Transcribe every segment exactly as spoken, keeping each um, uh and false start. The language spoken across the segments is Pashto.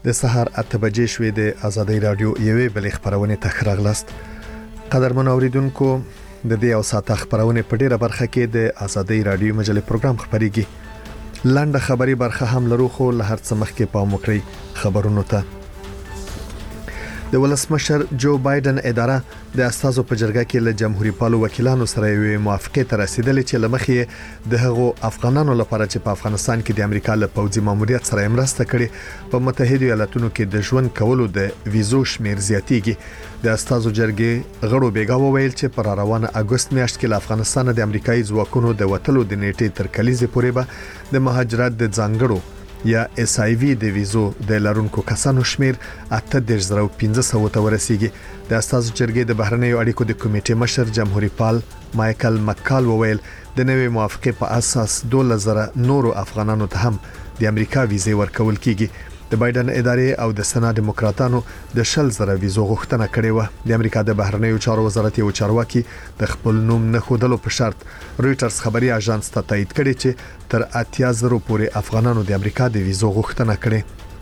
د سهار اته بجې شوې د آزادۍ رادیو یوې بلې خبرونه ته راغلاست. قدرمن اوریدونکو د دې او ساعت خبرونه په ډیره برخه کې د آزادۍ رادیو مجلې پروګرام خبريږي. لاندې خبري برخه هم لرو خو له هر څه مخکې پام وکړئ خبرونو ته. د ولسمشر جو بایدن اداره د استازو په جرګه کې له جمهوریت پالو وکیلانو سره یو موافقه ته رسیدلې چې لمخې د هغو افغانانو لپاره چې په افغانستان کې د امریکا له پوځي ماموریت سره مرسته کړي په متحده ایالاتونو کې د ژوند کولو د ویزو شمیر زیاتیږي. د استازو جرګې غړو بیګا وویل چې پر روانه اگست میاشت کې له افغانستان د امریکایي ځواکونو د وټلو د نیټې تر کلیزې پورې به د مهاجرت د ځانګړو یا اس آی وی د ویزو د لارونکو کسانو شمیر اته زره پنځه سوه ته ورسیږي. د استازو جرګې د بهرنیو اړیکو د کمیټې مشر جمهوریت پال مایکل مکال وویل د نوې موافقه په اساس دوه زره نورو افغانانو ته هم د امریکا ویزه ورکول کیږي. د بایدن ادارې او د سنا ډیموکراتانو د شل زره ویزو غوښتنه کړې و. د امریکا د بهرنیو چارو وزارت یو چارواکي د خپل نوم نه خودلو په شرط رويټرز خبري اژانس ته تایید کړي چې تر اتیا زره پورې افغانانو د امریکا د ویزو غوښتنه کړې.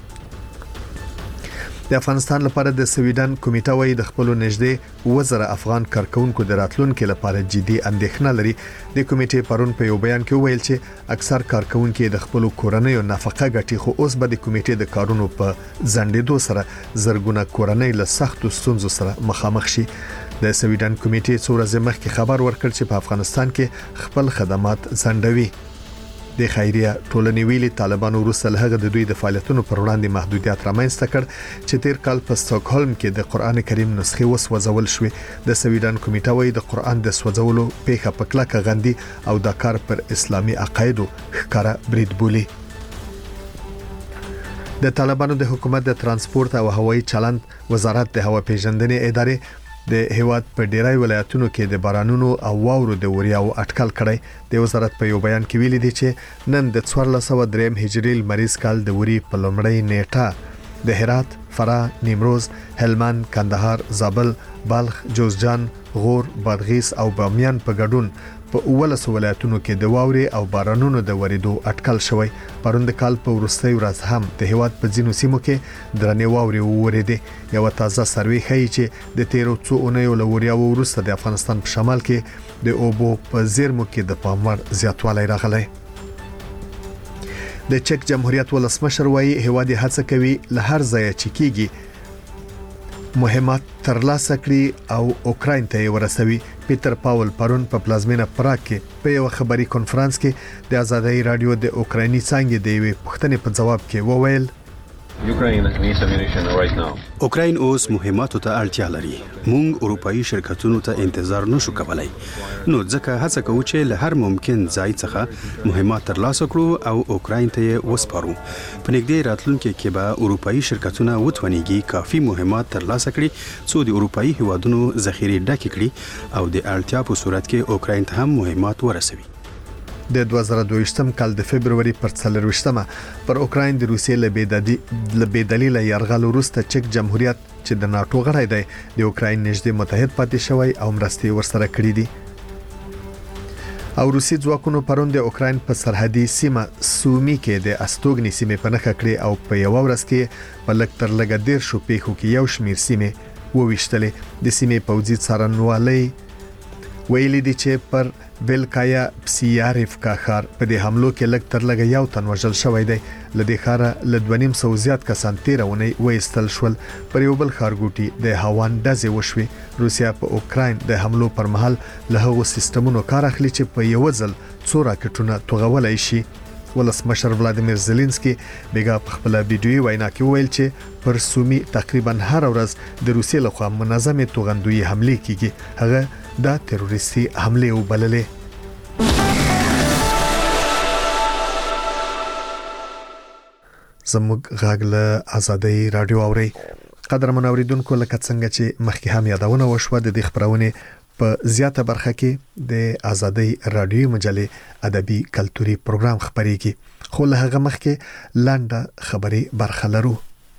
د افغانستان لپاره د سویډن کمیټه وايي د خپل نږدې وزره افغان کارکونکو د راتلونکو لپاره جدي اندېښنه لري. د کمیټې پرون په یو بیان کې ویل چې اکثر کارکونکو د خپل کورنۍ نفقه ګټي خو اوس به د کمیټې د کارونو په ځنډېدو سره زرګونه کورنۍ له سختو ستونزو سره مخامخ شي. د سویډن کمیټې څو ورځې مخکې خبر ورکړ چې په افغانستان کې خپل خدمات ځنډوي. د خیریه ټولنې ویلي طالبانو وروسته له هغه د دوی د فعالیتونو پر وړاندې محدودیت رامنځته کړ چې تیر کال په سټاکهولم کې د قران کریم نسخې وسوځول شوې. د سویډن کمیټه وايي د قران د سوځولو پیښه په کلکه غندي او د کار پر اسلامي عقایدو ښکارا برید بولي. د طالبانو د حکومت د ترانسپورت او هوایي چلند وزارت د هوا پیژندنې ادارې د هیواد په ډیری ولایتونو کې د بارانونو او واورو د وریاو اټکل کړی. د وزارت په یو بیان کې ویلي دی چې نن د څوارلس سوه درې هجري لمریز کال د وری په لومړۍ نیټه د هرات، فراه، نیمروز، هلمند، کندهار، زابل، بلخ، جوزجان، غور، بادغیس او بامیان په ګډون په اولس ولایتونو کې د واوري او بارانونو د وریدو اټکل شوی. پرون د کال په وروستۍ ورځ هم د هیواد په ځینو سیمو کې درنې واوري وریدي. یو تازه سروې ښیي چې د تیرو څو اونیو له وریاو وروسته د افغانستان په شمال کې د اوبو په زیرمو کې د پاموړ زیاتوالی راغلی. د چک جمهوریت ولسمشر وايي هیواد هڅه کوي له هر ځای چې کیږي مهمات ترلاسه کړي او اوکراین ته ورسوي. پیټر پاول پرون په پلازمینه پراګ کې په یو خبري کانفرنس کې د آزادۍ رادیو د اوکرایني څنګه د یوې پوښتنې په جواب کې وویل اوکراین اوس مهماتو ته اړتیا لري. موږ اروپאי شرکتونو ته انتظار نشو کولای. نو ځکه هڅه کوو چې له هر ممکن ځای څخه مهمات ترلاسه کړو او اوکراین ته وسپارو. په نږدې راتلونکي کې به اروپאי شرکتونه وتونیږي کافي مهمات ترلاسه کړي څو د اروپאי هیوادونو ذخیره ډکې کړي او د اړتیا په صورت کې اوکراین ته هم مهمات ورسوي. د دوه زره دوه کال د فبرवरी پر څلرويشتمه پر اوکراین د روسیې له بېدلیله یرغل وروسته چک جمهوریت چې د ناتو غړی دی د اوکراین نږدې متحد پاتې شوی او مرستې ورسره کړې دي. او روسي ځواکونو پرون د اوکراین په سرحدي سیمه سومي کې د استوګنې سیمه په نخښه کړې او په یو ورځ کې په لږ تر لږه ډیر شو پیښو کې یو شمیر سیمه وویشتلې. د سیمه پوځي څارنوالۍ ویلي دي چې پر بلکایا پسیاریف کا ښار په دې حملو کې لږ تر لږه یو تن وژل شوی دی. له دې ښاره له دوه نیم سوه زیات کسان تیرونې وایستل شول. پر یو بل ښارګوټي د هاوان ډزې وشوې. روسیا په اوکراین د حملو پر مهال له هغو سیستمونو کار اخلي چې په یو ځل څو راکټونه توغولای شي. ولسمشر ولادیمیر زيلنسکي بیګا په خپل ویډیوي وینا کې ویل چې پر سومي تقریبا هر ورځ د روسیې لخوا منظمه توغندوی حمله کیږي. هغه دا تروریستي حمله وبللې. زموږ غږ له آزادۍ رادیو اوري. قدرمن اوریدونکو لکه څنګه چې مخکې هم یادونه وشوه د دې خبرونه په زیاته برخه کې د آزادۍ رادیو مجلې ادبي کلتوري پروګرام خبريږي. خو له هغه مخکې لاندې خبري برخه لرو.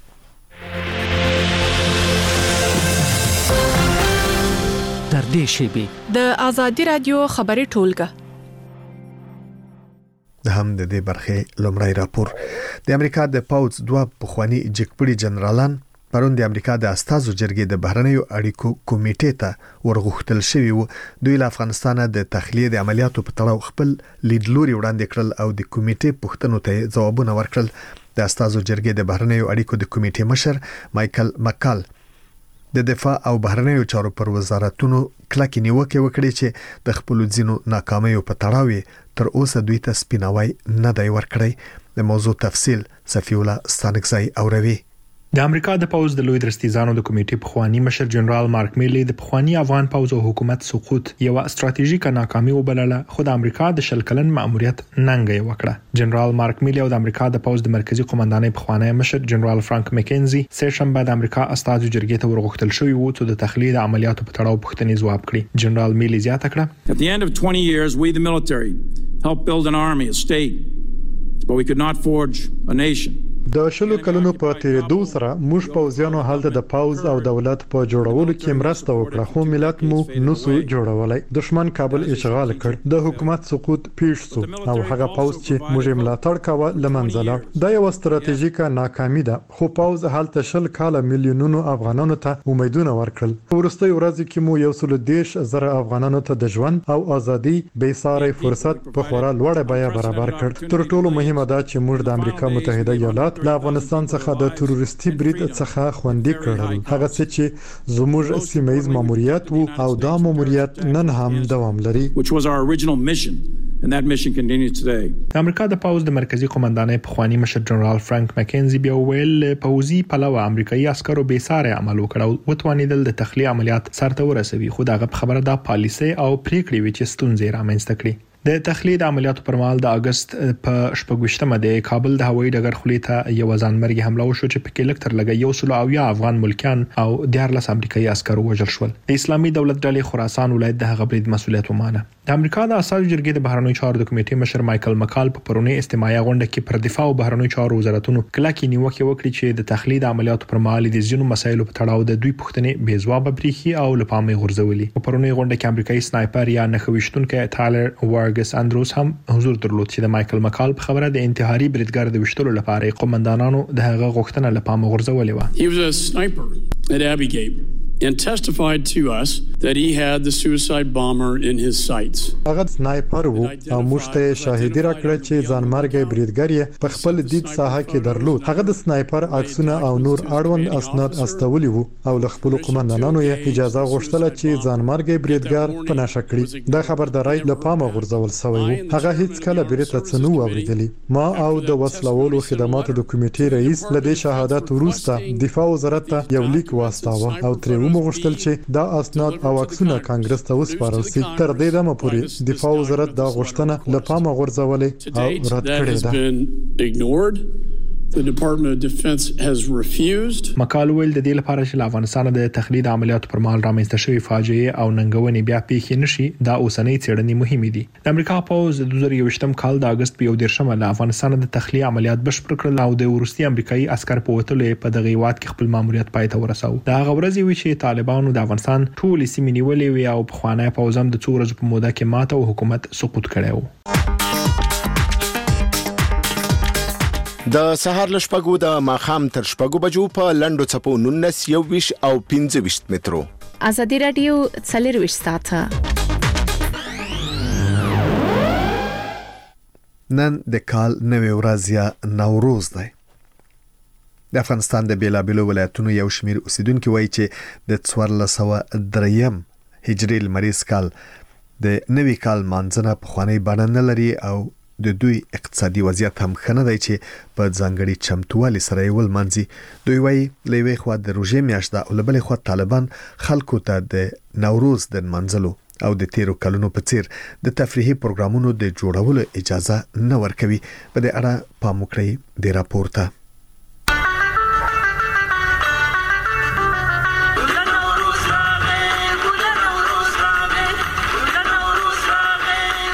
در دې شیبې د آزادۍ رادیو خبري ټولګه د هم د دې برخې لومړی راپور. د امریکا د پاوز دوه پخوانی جګپړي جنرالان پرون د امریکا د استازو جرګې د بهرنیو اړیکو کمیټې ته ورغوښتل شوی وو. دوی له افغانستان د تخلیه د عملیاتو په تړاو خپل لیدلوري وړاندې کړل او د کمیټې پوښتنو ته ځوابونه ورکړل. د استازو جرګې د بهرنیو اړیکو د کمیټې مشر مایکل مکال د دفاع او بهرنیو چارو پر وزارتونو کلکې نیوکه وکړي چې د خپل ځینو ناکامیو په تړاو تر اوسه دوی ته سپیناوی نه دی ورکړی. د موضوع تفصیل صفی الله ستانکزی اوروي. د امریکا د پوز د لوی درستیزانو د کمیټې پخوانی مشر جنرال مارک میلی د پخوانی افغان پوز او حکومت سقوط یو استراتیژیک ناکامي وبلله، خو د امریکا د شلکلن مأموریت ننګي وکړه. جنرال مارک میلی او د امریکا د پوز د مرکزی قومندانۍ پخوانی مشر جنرال فرانک مکینزي سه شنبه د امریکا استازو جرګې ته ورغوښتل شوی وو چې د تخلیه د عملیاتو په تړاو پوښتنې ځواب کړي. جنرال میلی زیاته کړه: At the end of twenty years, we the military helped build an army, a state, but we could not forge a nation. د شلو کلونو په تیریدو سره موږ پوځیانو هلته د پاوز او دولت په جوړولو کې مرسته وکړه، خو ملت مو نسو جوړولای. دشمن کابل اشغال کړ، د حکومت سقوط پیښ شو او هغه پاوز چې موږ ملاتړ کاوه لمنځه لاړ. دا یو استراتیژیک ناکامي ده، خو پاوز هلته شل کاله میلیونونو افغانانو ته امیدونه ورکړل. ورسته ورځ کې مو یو سل دیش زره افغانانو ته د ژوند او ازادي بې ساري فرصت په خورا لوړه بیه برابر کړ. تر ټولو مهمه ده چې موږ د امریکا متحده ایالات له افغانستان څخه د تروریستي برید څخه خوندي کړل، هغه څه چې زموږ سیمه‌یز ماموریت وو او دا ماموریت نن هم دوام لري. which was our original mission and that mission continues today. د امریکا د پاوز د مرکزی قومندانۍ پخوانی مشر جنرال فرانک مکینزي بیا ویل پوزي پلوه امریکایي عسکرو به ساره عمل وکړ او وتوانیدل د تخلیه عملیات سرته ورسوي، خو دغه خبره د پالیسي او پریکړې وچ ستونزې رامنځته کړې. د تخلیه د عملیاتو پر مهال د اگست په شپږشتمه د کابل د هوایي ډګر خولې ته یو ځانمرګي حمله وشو چې په کې لکتر لګي یو سل او یا افغان ملکیان او دیارلس امریکایي عسکر وژل شول. د اسلامي دولت ډلې خراسان ولایت د هغه برید مسولیت ومانه. د امریکا د اساسي جرګې د بهرنیو چارو د کمیټې مشر مایکل مکال په پرونی استماعي غونډه کې پر دفاع او بهرنیو چارو وزارتونو کلکې نیوکه وکړي چې د تخلیه د عملیاتو پر مهال د ځینو مسایلو په تړاو د دوی پوښتنې بې ځواب پریخي او لپامې غورځولي. په پرونی غونډه کې امریکایي سنایپر یا نخويشتونکو ټالر وارګس اندروس هم حضور درلود چې د مایکل مکال په خبره د انتحاري بریدګر د وشتلو لپاره قومندانانو د هغه غوښتنه لپامه غورځولې و. He was a sniper at Abbey Gate and testified to us that he had the suicide bomber in his sights. هغه سنایپر وو او موږ ته شاهدی راکړه چې ځانمرګي بریدګر یې په خپل دید ساحه کې درلود. هغه د سنایپر عکسونه او نور اړوند اسناد استولي وو او له خپل قومندانانو یې اجازه غوښتله چې ځانمرګي بریدګر په نشه کړي. دا خبرداري له پامه غورځول شوی وو. هغه هیڅ کله بیرته څنو اوریدلی. ما او د وسلوالو خدماتو د کمیټې رئیس له دې شهادت وروسته دفاع وزارت ته یو لیک واستاوه او تر موږ غوښتل چې دا اسناد او عکسونه کانګرس ته وسپارل شي. تر دې دمه پورې دفاع وزارت دا غوښتنه له پامه غورځولې او رد کړې ده. The Department of Defense has refused. مکال ویل د دې لپاره چې افغانستان د تخلیه عملیاتو پر مهال رامنځته شوی فاجعه او ننګونې بیا پیښې نشي، دا اوسنۍ څېړنې مهمې دي. د امریکا پوز د دوه زره یوویشتم کال د اگست په یو دیرشمه له افغانستان د تخلیه عملیات بشپړ کړل او د روسي امریکایي عسكر په وتلو په دغه هیواد کې خپل ماموریت پای ته ورساو. دا هغه ورځ وی چې طالبانو د افغانستان ټول سیمې نیولې وي او په خوانی پوزم د څو ورځې په موده کې ماته او حکومت سقوط کړی و. د سهار لشپګو د ماخام تر شپګو بجو په لندو چپو نونس یو ویش او پنځه ویش مترو. ازادي رادیو څلور ویش ساعته. نن د کال نوې ورځ یا نوروز دی. د افغانستان د بیلابیلو ولایتونو یو شمیر اوسیدونکو وایي چې د څوارلس سوه دریم هجري لمریز کال د نوي کال مانځنه په خوانی بڼه نه لري او د دوی اقتصادي وضعیت هم ښه نه دی چې په ځانګړي چمتووالي سره یې ولمانځي. دوی وایي له یوې خوا د روژې میاشت ده او له بلې خوا طالبان خلکو ته د نوروز د نمانځلو او د تیرو کلونو په څیر د تفریحي پروګرامونو د جوړولو اجازه نه ورکوي. په دې اړه پام وکړئ د راپور ته.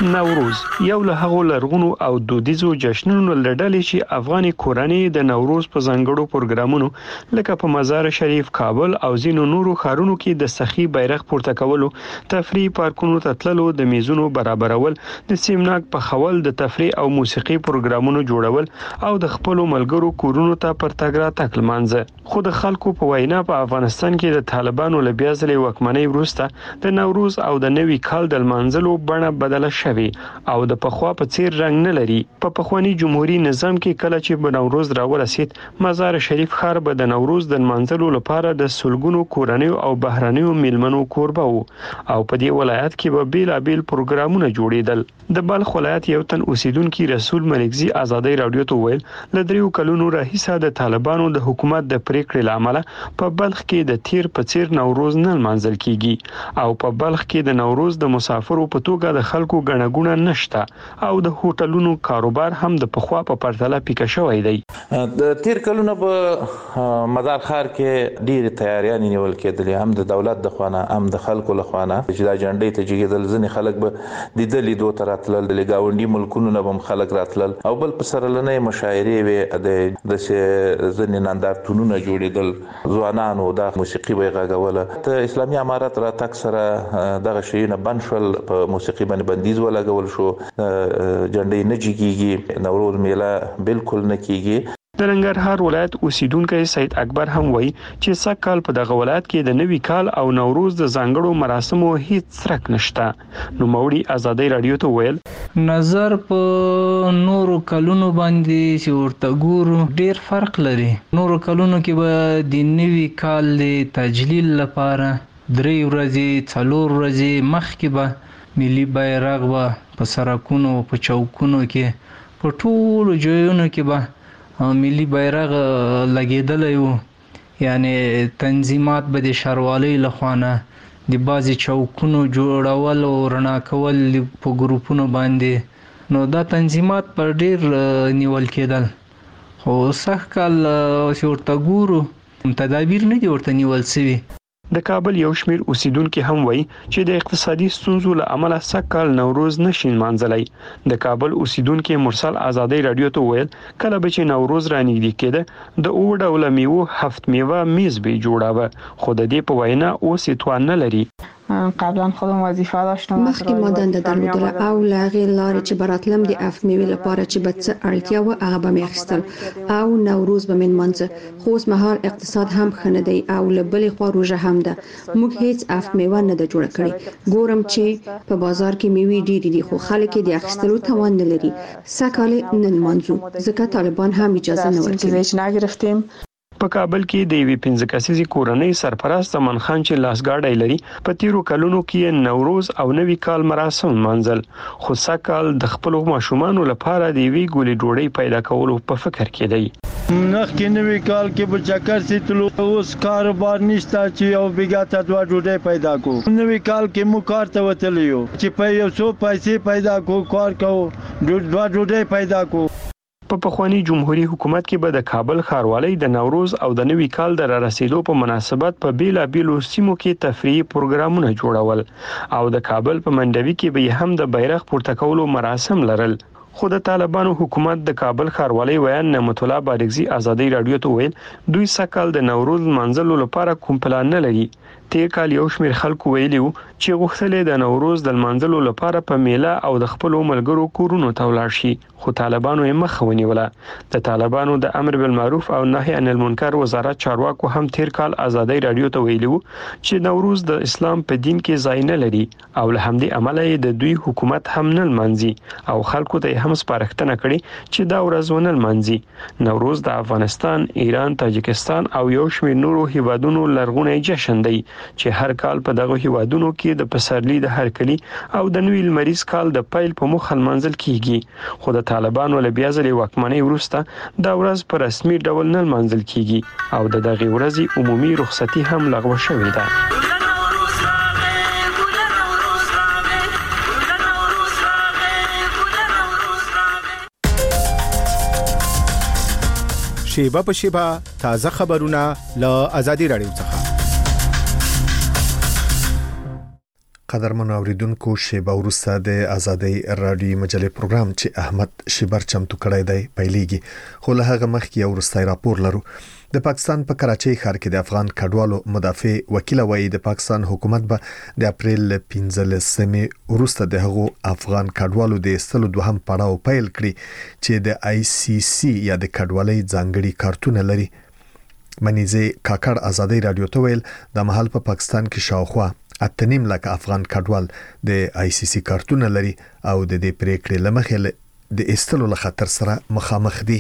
نوروز یو له هغو لرغونو او دودیزو جشنونو لړلې چې افغاني کورنۍ د نوروز په ځانګړو پروګرامونو لکه په مزار شریف، کابل او ځینو نورو ښارونو کې د سخی بیرغ پورته کولو، تفریح پارکونو ته تللو، د میزونو برابرول، د سیمناک په خول، د تفریح او موسیقي پروګرامونو جوړول او د خپل ملګرو کورونو ته پر تګ راتګ لمانځه. خو د خلکو په وینا په افغانستان کې د طالبانو له بیا ځلې واکمنۍ وروسته د نوروز او د نوي کال د لمانځلو بڼه بدله شوې او د پخوا په څیر رنگ نه لري. په پخوانی جمهوریت نظام کې کله چې په نوروز راورسید، مزار شریف ښار به د نوروز د منځلو لپاره د سلګونو کورنیو او بهرانیو میلمنو کوربه وو او په دې ولایت کې به بیلابیل پروګرامونه جوړیدل. د بلخ ولایت یو تن اوسیدونکو رسول ملکزي آزادۍ رادیو ته ویل، ل دریو کلونو راهیسه د طالبانو د حکومت د پریکړې لامل په بلخ کې د تیر په څیر نوروز نه منځل کیږي او په بلخ کې د نوروز د مسافرو په توګه د خلکو ګڼه نشته او د هوټلونو کاروبار هم د پخوا په پرتله پیکه شوی دی. د تیر کلونو په مزار ښار کې ډېر تیاریان نیول کېدل، هم د دولت د خوانه هم د خلکو له خوانه چې دا جنډې ته جګیدل. ځنې خلک به د دلی دوه تر راتلل، د گاونډي ملکونو نه هم خلک راتلل او بل په سرلنې مشاعرې وي، د د ځنې نندارتونونه جوړیدل، ځوانانو د موسیقي به غږوله. ته اسلامي امارت را تک سره دغه شیونه بند شول، په موسیقي باندې بندیز ولګول شو، جنډې نه جګیږي، نوروز میله بالکل نه کیږي. د ننګرهار ولایت اوسیدونکو سید اکبر هم وایي چې سږ کال په دغه ولایت کې د نوي کال او نوروز د ځانګړو مراسمو هیڅ څرک نشته. نو موري آزادۍ رادیو ته ویل، نظر په نورو کلونو باندې چې ورته ګورو ډیر فرق لري. نورو کلونو کې به د نوي کال د تجلیل لپاره درې ورځې څلور ورځې مخکې به ملي بیرغ به په سړکونو په چوکونو کې په ټولو ځایونو کې به ملي بیرغ لګیدلی وو. یعنی تنظیمات به د ښاروالۍ لخوانه د بعضې چوکونو جوړول او رڼا کول په ګروپونو باندې، نو دا تنظیمات پر ډیر نیول کېدل. خو سږ کال چې ورته ګورو تدابیر نه دي ورته نیول سوي. د کابل یو شمیر اوسیدونکو هم وایي چې د اقتصادي ستونزو له امله سږ کال نوروز نشي لمانځلی. د کابل اوسیدونکو مرسل آزادۍ رادیو ته ویل، کله به چې نوروز رانږدې کېده د اووه ډوله میوو هفت میوه میز به جوړاوه، خو د دې په وینا اوس یې توان نه لري. قبلا خودم وظیفه داشتم، مخکې ما دنده درلودله او له هغې لارې چې به راتلم د هفت میوې لپاره چې به څه اړتیا وه هغه به مې اخیستل او نوروز به مې نمانځه. خو اوس مهال اقتصاد هم ښه نه دی او له بلې خوا روژه هم ده. موږ هیڅ هفت میوه نه ده جوړه کړې. ګورم چې په بازار کې میوې ډېرې دي خو خلک یې د اخیستلو توان نه لري. سږ کال یې نه نمانځو ځکه طالبان هم اجازه نه ورکوي. په کابل کې د یوې پنځه کسیزې کورنۍ سرپرست امن خان چې لاسګاډی لري، په تیرو کلونو کې نوروز او نوي کال مراسم منځل، خو سږ کال د خپلو ماشومانو لپاره د یوې ګولې ډوډۍ پیدا کولو په فکر کې دی. نخکې نوي کال کې به چکر سي تلو، اوس کاروبار نشته چې یو بیګا ته دوه ډوډۍ پیدا کو. نوي کال کې مو کار ته وتلی یو چې په یو څو پیسې پیدا کو، کار کوو، دوه ډوډۍ پیدا کو. په پخوانی جمهوریت حکومت کې به د کابل ښاروالۍ د نوروز او د نوي کال د رارسېدو په مناسبت په بیلابیلو سیمو کې تفریحي پروګرامونه جوړول او د کابل په منډوي کې به هم د بیرغ پورته کولو مراسم لرل. خو د طالبانو حکومت د کابل ښاروالۍ ویان نعمت الله بارکزي آزادۍ رادیو ته ویل، دوی سږ کال د نوروز منځلو لپاره کوم پلان نه لري. تیر کال یو شمیر خلکو ویلي وو چې غوښتل د نوروز د منځلو لپاره په میله او د خپل ملګرو کورونو ته ولاړ شي، خو طالبانو یې مخه ونیوله. د طالبانو د امر بالمعروف او نهي عن المنکر وزارت چارواکو هم تیر کال آزادۍ رادیو ته ویلي وو چې نوروز د اسلام په دین کې ځای نه لري او له همدې امله یې د دوی حکومت هم نه لمانځي او خلکو ته هم سپارښتنه کړې چې دا ورځ ونه لمانځي. نوروز د افغانستان، ایران، تاجکستان او یو شمیر نورو هیوادونو لرغونی جشن دی چې هر کال په دغه هیوادونو کې د پسرلي د هرکلي او د نوي لمریز کال د پیل په موخه لمانځل کیږي. خو د طالبانو له بیا ځلې واکمنۍ وروسته دا ورځ په رسمي ډول نه لمانځل کیږي او د دغه ورځې عمومي رخصتي هم لغوه شوې ده. شیبه په شیبه تازه خبرونه له آزادۍ رادیو څخه. قدرمن اوریدونکو شیبه ورسته د ازادي رادیو مجلې پروګرام چې احمد شیبر چمتو کړی دی پیلېږي خو له هغه مخکې یو ورستای راپور لرو د پاکستان په کراچۍ ښار کې د افغان کډوالو مدافع وکیل وایي د پاکستان حکومت به د اپریل پنځلسمې وروسته د هغو افغان کډوالو د استلو دوهم پړاو پیل کړي چې د آی سی سی یا د کډوالۍ ځانګړي کارتونه لري. منیزه کاکړ ازادي رادیو ته ویل د محل په پاکستان کې شاوخوا اتنیم لکه افغان کډوال د آی سی سی کارتونه لري او د دې پریکړې لمخې د استلو له خطر سره مخامخ دي.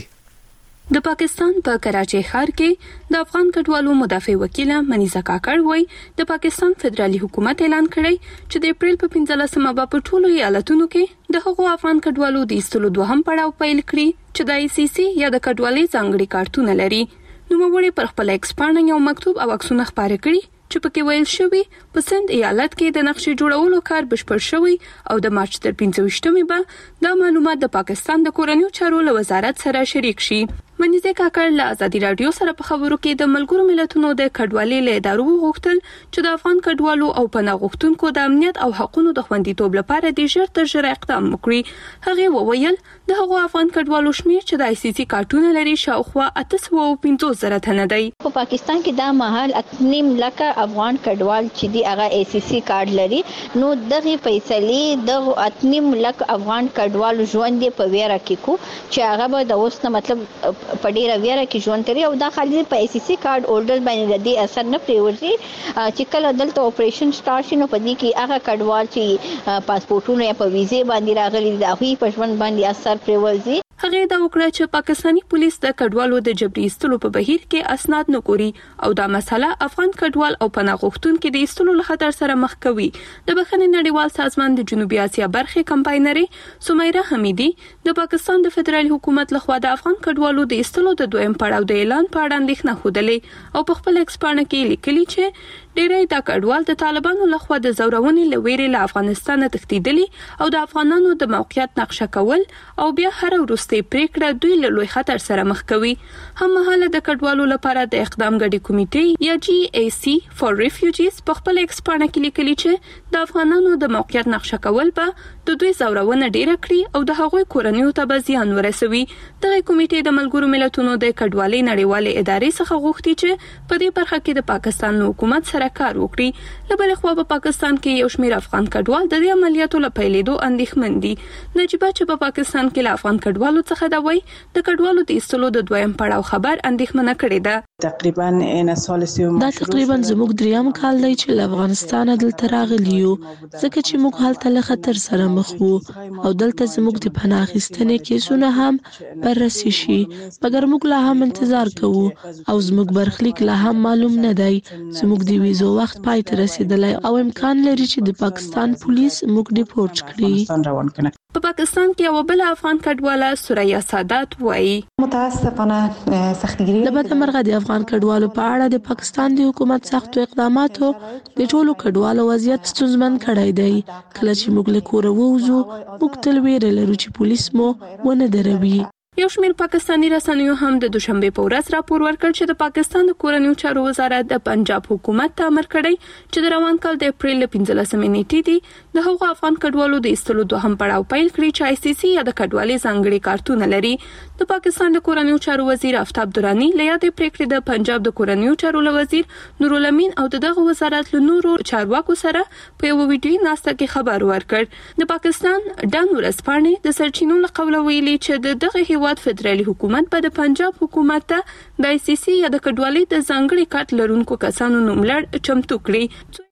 د پاکستان په کراچۍ ښار کې د افغان کډوالو مدافع وکیل منیزه کاکړ وایي د پاکستان فدرالي حکومت اعلان کړی چې د اپریل په پنځلسمه به په ټولو ایالتونو کې د هغو افغان کډوالو د استلو دوهم پړاو پیل کړي چې د آی سی سی یا د کډوالۍ ځانګړي کارتونه لري. نو موږ پر خپل ایکسپانډ یو مکتوب او عکسونه خپاره کړي چې پکې ویل شوی په سند ایالت کې د نقشې جوړولو کار بشپړ شوی او د مارچ تر پنځه ویشتمې به دا معلومات د پاکستان د کورنیو چارو له وزارت سره شریک شي. منیزه کاکړ له ازادي رادیو سره په خبرو کې د ملګرو ملتونو د کډوالۍ له ادارو غوښتل چې د افغان کډوالو او پناه غوښتونکو د امنیت او حقوقو د خوندیتوب لپاره د ژر تر ژره اقدام وکړي. هغه وویل د هغو افغان کډوالو شمیر چې د آی سی سی کارتونه لري شاوخوا اته سوه او پنځوس زره تنه دی. په پاکستان کې دا مهال اتنیم لکه افغان کډوال چې دی هغه آی سی سی کارت لري نو دغه فیصلې د اتنیم لکه افغان کډوالو ژوند په ویره کې کو چې هغه به د اوس نه مطلب په ډیره ویره کې ژوند کوي او دا خالي په آی سی سی کارت هولډر باندې د اثر نه پریوځي چې کله دلته اپریشن سٹارټ شي نو په دې کې هغه کډوال چې پاسپورتونه یا په ویزه باندې راغلي د هغوی په ژوند باندې اثر پریوځي. هغه دا وکړه چې پاکستانی پولیس د کډوالو د جبري استلو په بهیر کې اسناد نه ګوري او دا مسله افغان کډوال او پناه غوښتونکو د استلو له خطر سره مخ کوي. د بخښنې نړیوال سازمان د جنوبي اسیا برخې کمپاینري سمیرا حمیدي د پاکستان د فدرالي حکومت لخوا د افغان کډوالو د استلو د دویم پړاو د اعلان په اړه اندېښنه خوده او په خپل ایکسپانډ کې لیکلي چې ډېری د کډوال د طالبانو لخوا د زورونې لويري له افغانستان تښتیدلي او د افغانانو د موقعیت نقشه کول او بیا هر وروستي پریکړه دوی له لوی خطر سره مخ کوي. هم مهاله د کډوالو لپاره د اقدام غړي کمیټې یا جی ای سی فور ریفیوجیز په خپل ایکسپانډ کې لیکلي چې د افغانانو د موقعیت نقشه کول به د دوی زورونه ډیره کړي او د هغوی کورنیو ته به زیان ورسوي. دغه کمیټې د ملګرو ملتونو د کډوالۍ نړیوالې ادارې څخه غوښتي چې په دې برخه کې د پاکستان حکومت سره کار وکړي. له بل خوا په پاکستان کې یو شمېر افغان کډوال د دې عملیاتو له پیلېدو اندېښمن دي. نجيبه چې په پاکستان کې له افغان کډوالو څخه دا وایي د کډوالو د ایستلو د دویم پړاو خبر اندېښمنه کړې ده. تقریبا ان سال سیوم دا تقریبا زموږ دریم کال دی چې له افغانستان دلته راغلی یو ځکه چې موږ هلته له خطر سره مخ وو او دلته زموږ د پناه اخیستنې کیسونه هم بررسي شي مګر موږ لا هم انتظار کوو او زموږ برخلیک لا هم معلوم نه دی. زموږ د ویزو وخت پای ته رسیدلی او امکان لري چې د پاکستان پولیس موږ ډیپورټ کړي. په پاکستان کې یو بل افغان کډواله سوریا سادات وایي متاسفانه سختګیری د بدمرغه د افغان کډوالو په اړه د پاکستان د حکومت سختو اقداماتو د ټولو کډوالو وضعیت ستونزمن کړی دی. کله چې موږ له کوره ووځو موږ تل ویره لرو چې پولیس مو ونه دروي. یو شمېر پاکستانی رسنیو هم د دوشنبه په ورځ راپور ورکړ چې د پاکستان د کورنیو چارو وزارت د پنجاب حکومت ته امر کړی چې د روان کال د اپریل پنځلسمې نیټې دی د هغو افغان کډوالو د ایستلو دوهم پړاو پیل کړي چې آی سی سی یا د کډوالۍ ځانګړي کارتونه لري. د پاکستان د کورنیو چارو وزیر آفتاب درانی له یادې پریکړې د پنجاب د کورنیو چارو وزیر نورالامین او دغه وزارت له نورو چارواکو سره په یو ویډیو ناسته کې خبر ورکړ. د پاکستان ډان ورسپانې د سرچینو له قوله ویلي چې د دغه هیواد فدرالي حکومت به د پنجاب حکومت ته د آی سی سی یا د کډوالۍ د ځانګړي کارت لرونکو کسانو نوملړ چمتو کړي.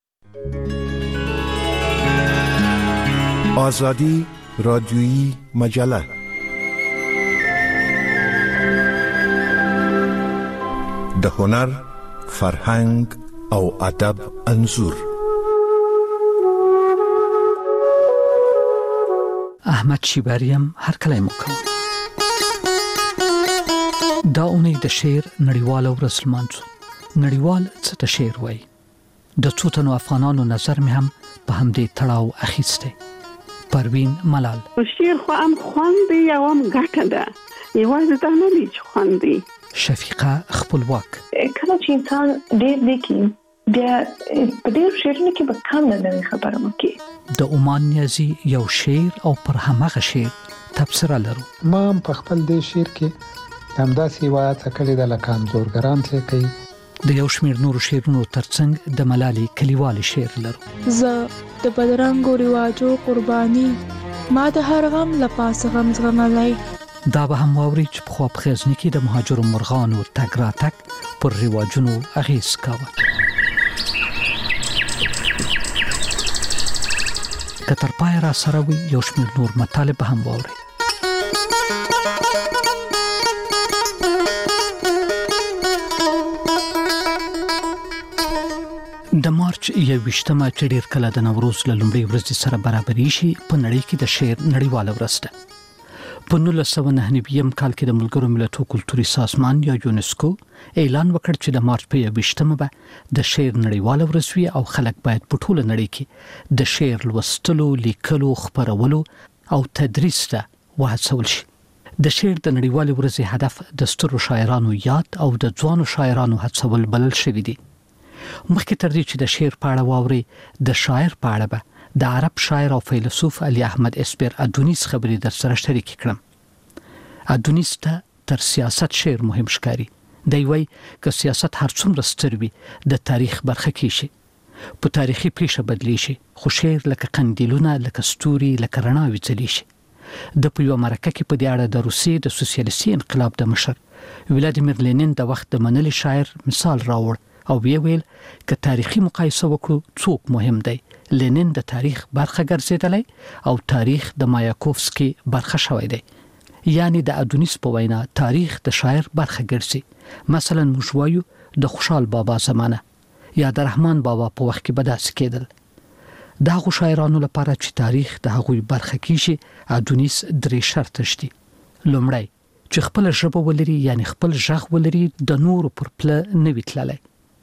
آزادی رادیویی مجله د هنر، فرهنګ او ادب انځور. احمد شیبریم هر کله مو کوم دا اونۍ د شعر نړیواله ورځ لمانځو. نړیوال څه ته شعر وایي؟ د څو تنو افغانانو نظر مې هم په همدې تړاو اخیستی. پروین ملال شعر خو هم خوند دی او هم ګټه ده، یوازې دا نه دی چې خوند دی. شفیقه خپلواک کله چې انسان ډېر لیکي بیا په ډېر شعرونو کې به کم نه خبره وکړي. د عمان نیازي یو شعر او پر همغه شعر تبصره لرو. ما په خپل دې شعر کې همداسې روایت کړی د لکه انځورګران چې کوي. د یو شمېر نورو شعرونو ترڅنګ د ملالۍ کلیوالي شعر لرو. زه د بدرنګو رواجو قرباني، ما د هر غم لپاسه غم زغملی. دا به هم واوري چې پخوا په غزني کې د مهاجرو مرغانو تګ راتګ پر رواجونو اغېز کاوه. که تر پایه را سره وي یو شمېر نور مطالب به هم واورئ. د مارچ یوویشتمه چې ډېر کله د نوروز له لومړۍ ورځې سره برابرې شي په نړۍ کې د شعر نړیواله ورځ ده. په نولس سوه نهه نوي کال کې د ملګرو ملتونو کلتوري سازمان یا یونسکو اعلان وکړ چې د مارچ په یوویشتمه به د شعر نړیواله ورځ وي او خلک باید په ټوله نړۍ کې د شعر لوستلو، لیکلو، خپرولو او تدریس ته وهڅول شي. د شعر د نړیوالې ورځې هدف د سترو شاعرانو یاد او د ځوانو شاعرانو هڅول بلل شوي دي. مخکې تر دې چې د شعر په اړه واوري، د شاعر په اړه به د عرب شاعر او فیلسوف علي احمد اسپر ادونیس خبرې در سره شریک کړم. ادونیس ته تر سیاست شعر مهم ښکاري. دی وایي که سیاست هر څومره ستر وي د تاریخ برخه کې شي، په تاریخي پیښه بدلی شي، خو شعر لکه قندیلونه، لکه ستوري، لکه رڼاوې ځلې شي. د په یوه مرکه کې په دې اړه د روسیې د سوسیالیستي انقلاب د مشر ولادیمیر لینین د وخت د منلي شاعر مثال راوړ او وی ویل که تاریخي مقایسه وکړو څوک مهم دی. لینین د تاریخ برخه ګرځیدلی او تاریخ د مایاکوفسکي برخه شوی دی. یعنی د ادونیس په وینا تاریخ د شاعر برخه ګرځي. مثلا موږ وایو د خوشحال بابا زمانه یا د رحمان بابا په وخت کې به داسې کېدل. د هغو شاعرانو لپاره چې تاریخ د هغوی برخه کیږي ادونیس درې شرطه شته. لومړی چې خپل ژبه ولري، یعنی خپل ژغ ولري، د نورو پر پله نه وي تللی.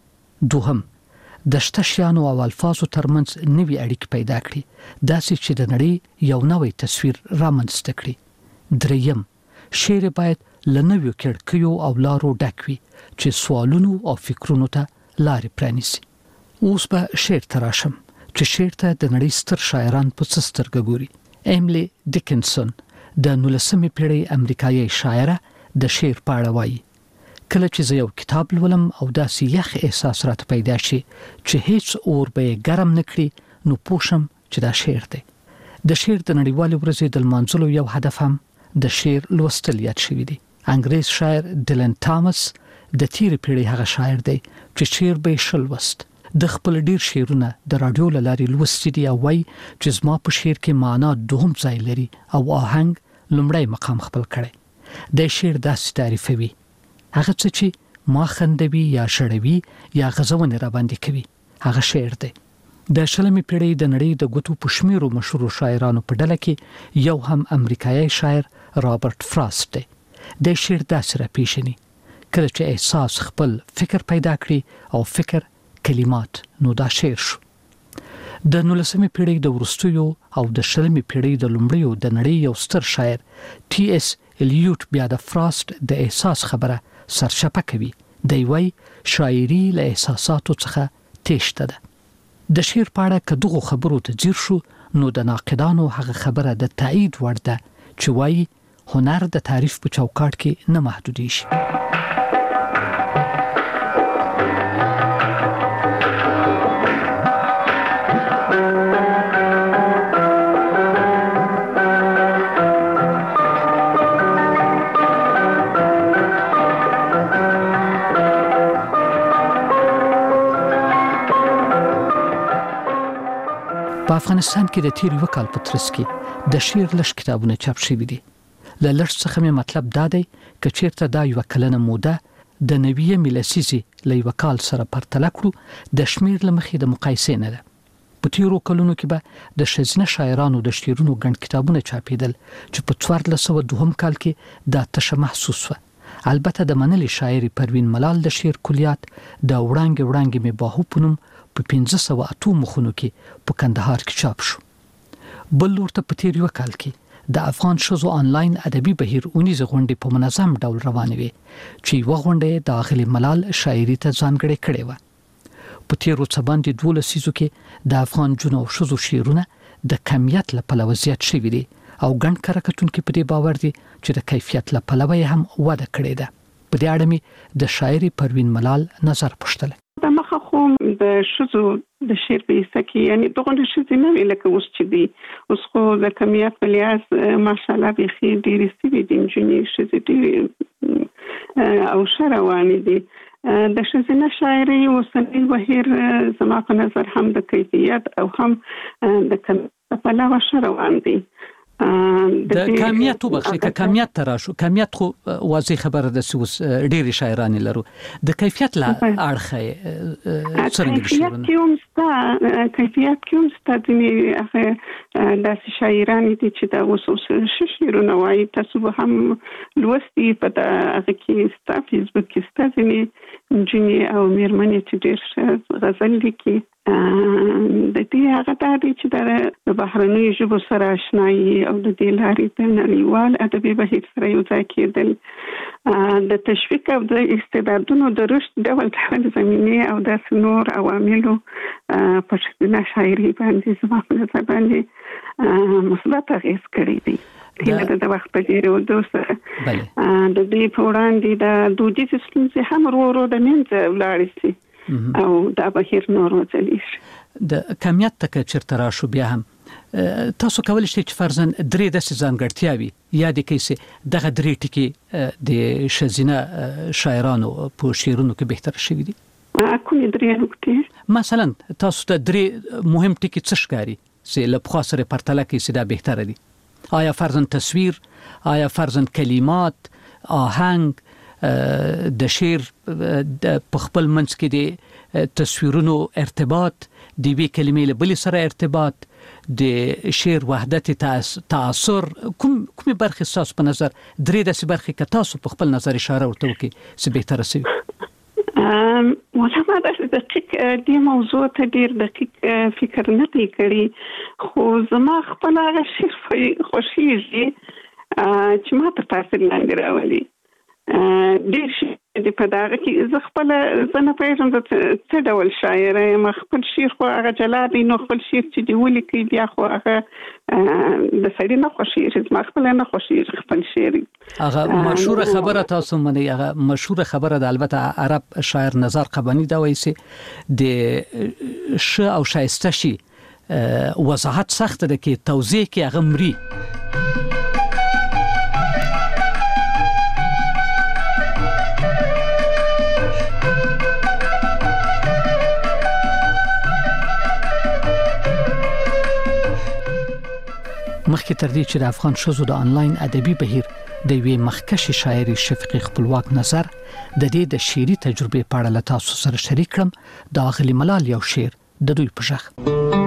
دوهم د شته شیانو او الفاظو ترمنځ نوي اړیکې پیدا کړي، داسې چې د نړۍ یو نوی تصویر رامنځته کړي. دریم شعر باید له نویو کړکیو او لارو ډک وي چې سوالونو او فکرونو ته لارې پرانیسي. اوس به شعر ته راشم چې شعر ته د نړۍ ستر شاعران په څه سترګه ګوري. ایملی ډیکنسون د نولسمې پیړۍ امریکایي شاعره د شعر په اړه وایي کله چې زه یو کتاب لولم او داسې یخ احساس راته پیدا شي چې هیڅ اور به یې ګرم نه کړي نو پوه شم چې دا شعر دی. د شعر د نړیوالې ورځې د لمانځلو یو هدف هم د شعر لوستل یاد شوي دي. انګریز شاعر ډیلن تامس د تیرې پیړۍ هغه شاعر دی چې شعر به یې ښه لوست. د خپل ډیر شعرونه د راډیو له لارې لوستي دي او وایي چې زما په شعر کې معنا دوهم ځای لري او آهنګ لومړی مقام خپل کړی. د شعر داسې تعریفوي هغه څه چې ما خندوي یا شړوي یا غزونې را باندې کوي هغه شعر دی. د شلمې پیړۍ د نړۍ د ګوتو په شمیرو مشهور شاعرانو په ډله کې یو هم امریکایي شاعر رابرټ فراست دی. د شعر داسې را پیژني کله چې احساس خپل فکر پیدا کړي او فکر کلمات نو دا شعر شو. د نولسمې پیړۍ د وروستیو او د شلمې پیړۍ د لومړیو د نړۍ یو ستر شاعر ټي اس الیوټ بیا د فراست د احساس خبره سرچپه کوي. دی وایي شاعري له احساساتو څخه تېښته ده. د شعر په اړه که دغو خبرو ته ځیر شو نو د ناقدانو هغه خبره د تایید وړ ده چې وایي هنر د تعریف په چوکاټ کې نه محدودېږي. په افغانستان کې د تیر یو کال په ترڅ کې د شعر لږ کتابونه چاپ شوي دي. له لږ څخه مې مطلب دا دی که چیرته دا یو کلنه موده د نویه میلسیزي له یو کال سره پرتله کړو د شمیر له مخې د مقایسې نه ده. په تیرو کلونو کې به د ښځینه شاعرانو د شعرونو ګڼ کتابونه چاپېدل چې په څوارلس سوه دوهم کال کې دا تشه محسوس وه. البته د منلي شاعرې پروین ملال د شعر کلیات د وړانګې وړانګې مې باهو په نوم په پنځه سوه اتو مخونو کې په کندهار کې چاپ شو. بل لورته په تیر یو کال کې د افغان ښځو آنلاین ادبي بهیر اونیزه غونډې په منظم ډول روانې وې چې یوه غونډه د اغلې ملال شاعري ته ځانګړې کړې وه. په تیرو څه باندې دوه لسیزو کې د افغان جنو شذو شیرونه د کمیت له پلوه زیات شوي دي او ګڼ کارکټونکو په دې باور دي چې د کیفیت له پلوه هم وده کړې ده. په دې اړه مې د شاعري پروین ملال نظر پوښتل. د مخه خو د شذو د شعر په حصہ کې یعنی دغه شذې نه ویل کې اوس چې دی اوس خو د کمیت په لحاظ ماشاءالله به خې ډېرې سوي دي انجینیر شذې ډېرې او شروانې دي. د ښځینه شاعري اوسنی بهیر زما په نظر هم د کیفیت او هم د کمیت په لور شروان دي. د کمیت وبخښه که کمیت تراشو کمیت خو واضح خبره ده چې ډېری شاعران لرو د کیفیت لا اړخه څنګه کیفیت کوم ستا کیفیت کوم ستا د هغه د شاعران دي چې دا اوس شعرونه وایي تاسو هم لوستي په هغه کې ستا فیسبوک کې ستا ځینې نجونې او میرمنې چې ډېر غزل لیکي د دې هغه د چې د بهرنیو ژبو سره آشنایي او د دې لارې د نړیوال ادبي بهیر سره یو ځای کېدل د تشویق او د استعدادونو د رشد ډول ډول زمینې او د نور عواملو په ښځینه شاعري باندې زما په نظر باندې مثبت اغېز کړی دی. هیله د وخت په تېرېدو سره د دې په وړاندې د دودیزې ستونزې هم ورو ورو د منځه ولاړې شي او دا بهیر نور وځلیږي. د کمیت تک چرته راشو بیا هم تاسو کولی شئ چې فرضاً درې داسې ځانګړتیاوې یادې کړئ چې دغه درې ټکي د ښځینه شاعرانو په شعرونو کې بهتر شوي دي؟ کومې درې نکتې؟ مثلا تاسو ته درې مهم ټکي څه ښکاري چې له پخوا سره پرتله کړئ چې دا بهتره دي؟ آیا فرضاً تصویر، آیا فرضاً کلمات، آهنگ، د شعر په خپل منځ کې د تصویرونو ارتباط، د یوې کلمې له بلې سره ارتباط، د شعر وحدت تعاصر، کوم کومې برخې ستاسو په نظر درې داسې برخې که تاسو په خپل نظر اشاره ورته وکړئ چې بهتره شوي؟ والله ما داسې دقیق دې موضوع ته ډېر دقیق فکر نه دی کړی خو زما خپل هغه شعر خوښېږي چې ما ته تاثیر لاندې راولي. ډېر شي د په دغه کې زه خپل زه نه پوهېږم څه ډول شاعره یم. خپل شعر خو هغه جلا دی نو خپل شعر چې دې ولیکي بیا خو هغه د سړي نه خوښېږي زما خپله نه خوښېږي خپل شعر. هغه مشهوره خبره تاسو منئ هغه مشهوره خبره ده البته عرب شاعر نزار قبانی دا وایي چې د ښه او ښایسته شي وضاحت سخته ده کې توضیح کې هغه مري. مخکې تر دې چې د افغان ښځو د انلاین ادبي بهیر د یوې مخکښې شاعرې شفیقې خپلواک نظر د دې د شعري تجربې په اړه له تاسو سره شریک کړم. د اغلې ملال یو شعر د دوی په غږ.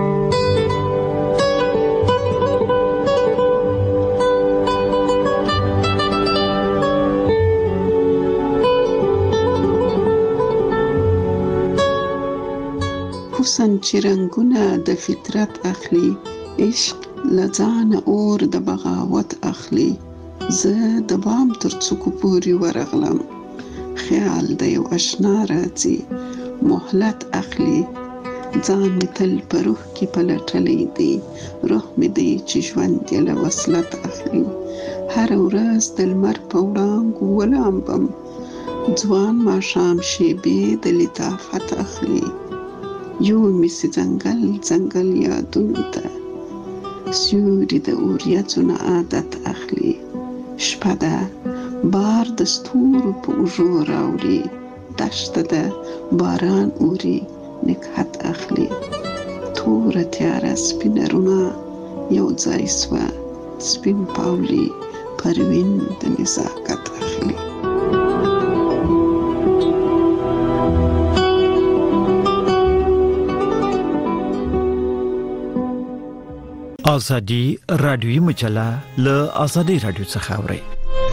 حسن چې رنگونه د فطرت اخلي، عشق لځان اور د بغاوت اخلي. زه د بام تر څوکو پورې ورغلم، خیال د یو آشنا راځي مهلت اخلي. ځان مې تل په روح کې پلټلی دی، روح مې دی چې ژوند یې له وصلت اخلي. هر ورځ د لمر په وړانګو ولامبم، ځوان ماښام شیبې د لطافت اخلي. یو مې سي ځنګل ځنګل یادونو ته، سیوری د اوریځو نه عادت اخلي. شپه ده بار د ستورو په اوږو راوړي، دښته ده باران اوري نکهت اخلي. توره تیاره سپینه رڼا یو ځای سوه، سپین پاولي پروین د نزاکت اخلي. آزادی رادیویی مجله له آزادی رادیو څخه اوري.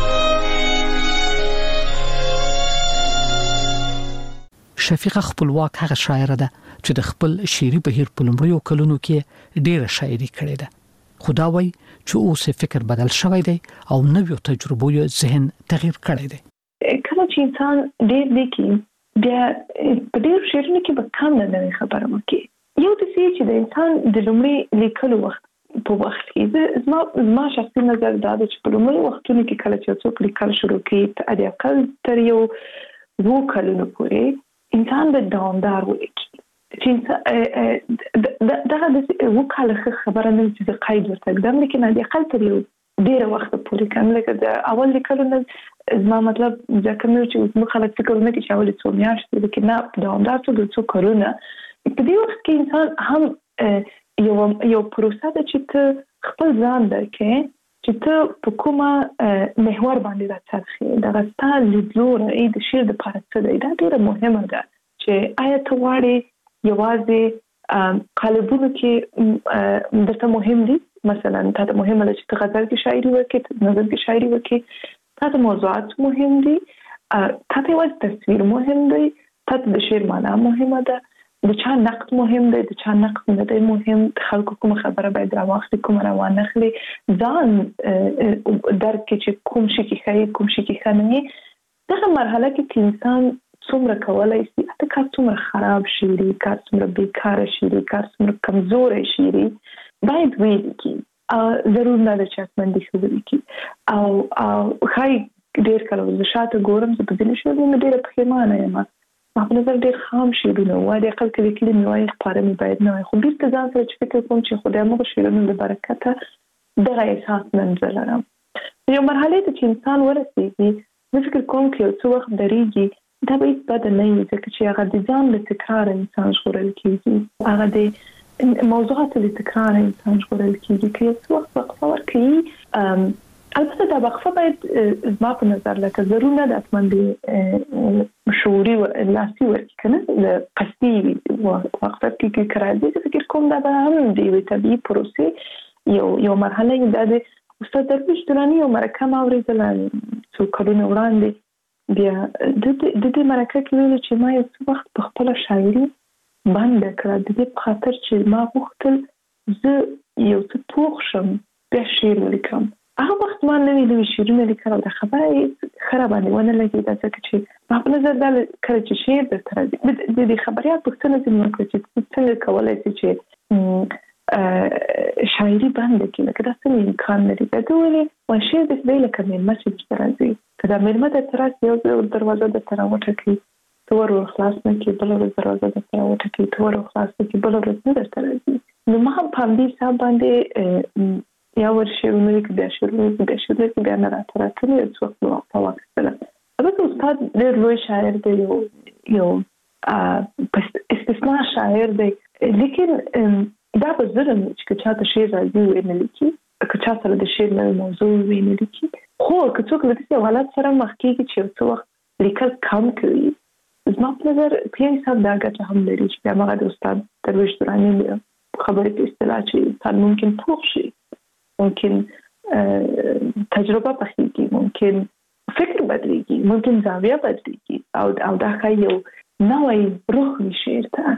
شفیقه خپلواک هغه شاعره ده چې د خپل شعري بهیر په لومړیو کلونو کې ډېره شاعري کړې ده. خدا وایي چې اوس فکر بدل شوی دی او نویو تجربو یې ذهن تغییر کړی دی. کله چې انسان ډېر لیکي بیا په ډېر شعرونو کې به کم نه نوې خبره وکړي. یو د څه چې د انسان د لومړي لیکلو وخت په وخت کې زما زما شخصي نظر دا دی چې په لومړي وختونو کې کله چې څوک لیکل شروع کړي د اقل تر یو وو کلونو پورې انسان د دوامدار ولیکي چې دغه د وو کاله خبره نه چې د قید ورته اقدام لیکي نه د اقل تر یو ډېر وخت پورې کوم لکه د اول لیکلو نه زما مطلب ځکه نو چې موږ خلک فکر نه کوي چې اول څو میاشتې لیکي نه دوامدار څو د څو کلونه په دې وخت کې انسان هم یو یو پروسه ده چې ته خپل ځان درکې چې ته په کومه محور باندې راڅرخې دغه ستا لیدلوری د شعر دپاره څه دی دا ډېره مهمه ده چې آیا ته غواړې یوازې قالبونو کې درته مهم دي مثلا تا ته مهمه ده چې ته غزل کې شاعري وکړې ته نظم کې شاعري وکړې تا ته موضوعات مهم دي تا ته یوازې تصویر مهم دی تا ته د شعر معنا مهمه ده د چا نقد مهم دی د چا نقد نه دی مهم خلکو کوم خبره باید راوخلي کوم روان نخلي ځان درک چې کوم شي کې ښه کوم شي کې ښه نه دغه مرحله کې انسان څومره کولای شي اته کار څومره خراب شي کار څومره بیکاره شي کار څومره کمزور شي باید ویل کی ضرور نه ده چې اتمن دي خبرې کی او او خای ډیر کله د شاته ګورم چې په دې شو نو ډیر پښیمانه یم ما په نظر ډیر خام شعرونه وایي د خپل کې کلی مې وایي خبره مې باید نه وي خو بیرته ځان سره چې فکر کوم چې خدای موږ شعرونو د برکته دغه احساس منځ لرم یو مرحله ته چې انسان ورسېږي زه فکر کوم چې یو څه وخت درېږي دا به هیڅ بده نه وي ځکه چې هغه د ځان له تکرار انسان ژغورل کېږي هغه د موضوعاتو له تکرار انسان ژغورل کېږي که یو څه وخت وقفه ورکوي البته دا وقفه باید زما په نظر لکه ضرور نه ده اتمن د شعوري لاسي ورکړي که نه د قصدي وقفه کې که راځي زه فکر کوم دا به هم د یوې طبیعي پروسې یو یو مرحله دا د استاد درویش دراني یو مرکه ما اورېدله څو کلونه وړاندې بیا د دې مرکه کې ویلي چې ما یو څه وخت په خپله شاعري بنده کړه د دې په خاطر چې ما غوښتل زه یو څه پوخ شم بیا شعر ولیکم هغه وخت ما نوې نوې شعرونه لیکل او د خبره یې ښه راباندې ونه لګېده ځکه چې ما په نظر دا کله چې شعر درته راځي د دې خبریال پوښتنه ځینې وکړه چې څنګه کولی شي چې شاعري بنده کړي لکه دا څنګه امکان لري بیا ده ویلې وایي شعر داسې دی لکه مېلمه چې درته راځي که دا مېلمه درته راسي یو دروازه درته راوټکوي ته ور خلاص نه کړي بله ورځ دروازه درته راوټکوي ته ور خلاص نه کړي بله ورځ نه درته راځي نو ما هم په همدې حساب باندې یا ور شعرونه لیکي بیا شعرونه لیکي بیا شعرونه لیکي بیا نه راته راته یو څه وخت مې وقفه واخیستله البته استاد ډېر لوی شاعر دی یو یو استثنا شاعر دی لیکن دا به ظلم چې که چاته شعر راځي ویې نه لیکي که چا سره د شعر نوې موضوع ویې نه لیکي خو که څوک له داسې حالت سره مخ کېږي چې یو څه وخت لیکل کم کوي زما په نظر په یو حساب دا ګټه هم لري چې بیا هغه د استاد درویش دراني خبرې په اصطلاح چې انسان ممکن پوخ شي ممکن تجربه پخېږي ممکن فکر بدلېږي ممکن زاویه بدلېږي او او دا ښایي یو نوی روح وي شعر ته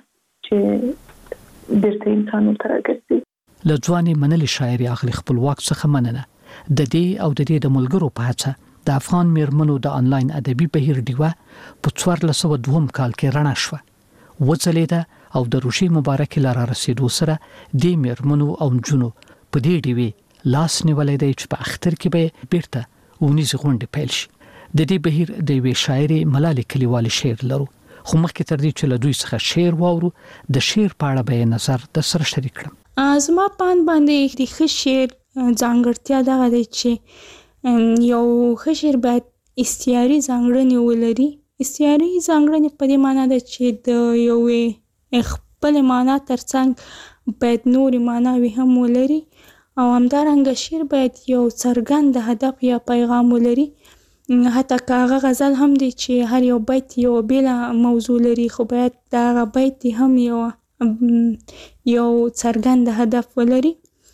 چې بیرته انسان ورته راګرځي له ځوانې منلې شاعري اغلې خپلواک څخه مننه د دې او د دې د ملګرو په هڅه د افغان میرمنو د انلاین ادبي بهیر ډیوه په څوارلس سوه دوه کال کې رڼا شوه وځلېده او د روشي مبارکې لاره رسیدو سره د میرمنو او نجونو په دې ډیوې لاس نیولې دی چې په اختر کې به بیرته ونیزي غونډې پیل شي د دې بهیر د یوې شاعرې ملالې کلیوالې شعر لرو خو مخکې تر دې چې له دوی څخه شعر واورو د شعر په اړه به نظر د سره شریک کړم زما پاند باندې د ښه شعر ځانګړتیا دغه دی چې یو ښه شعر باید استعاري ځانګړنې ولري استعاري ځانګړنې په دې معنی ده چې د یوې خپلې معنا ترڅنګ باید نورې معناوې هم ولري او همدارنګه شعر باید یو څرګند هدف یا پیغام ولري حتی که هغه غزل هم دی چې هر یو بیت یو بېله موضوع لري خو باید د هغه بیت هم یو یو څرګند هدف ولري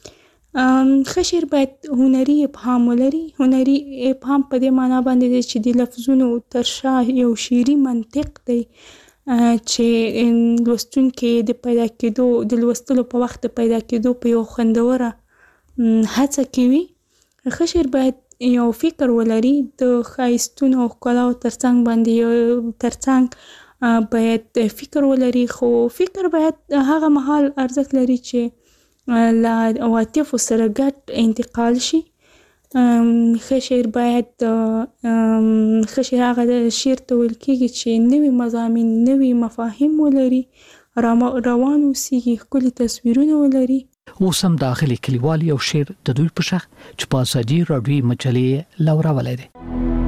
ښه شعر باید هنري ابهام ولري هنري ابهام په دې معنا باندې دی چې د لفظونو تر شا یو شعري منطق دی چې لوستونکي د پیدا کېدو د لوستلو په وخت د پیدا کېدو په یو خوندوره هڅه کوي ښه شعر باید یو فکر ولري د ښایستونو او ښکلاو ترڅنګ باندې ترڅنګ باید فکر ولري، خو فکر باید هغه مهال ارزښت لري چې له عواطفو سره ګډ انتقال شي. ښه شعر باید ښه شعر هغه شعر ته ویل کېږي چې نوي مضامین، نوي مفاهیم ولري، روان اوسېږي، ښکلي تصویرونه ولري. اوس هم داخلي کلیوال یو شعر د دوی په شخ چې په ازادي راډیوي مجلې لوراولی دی.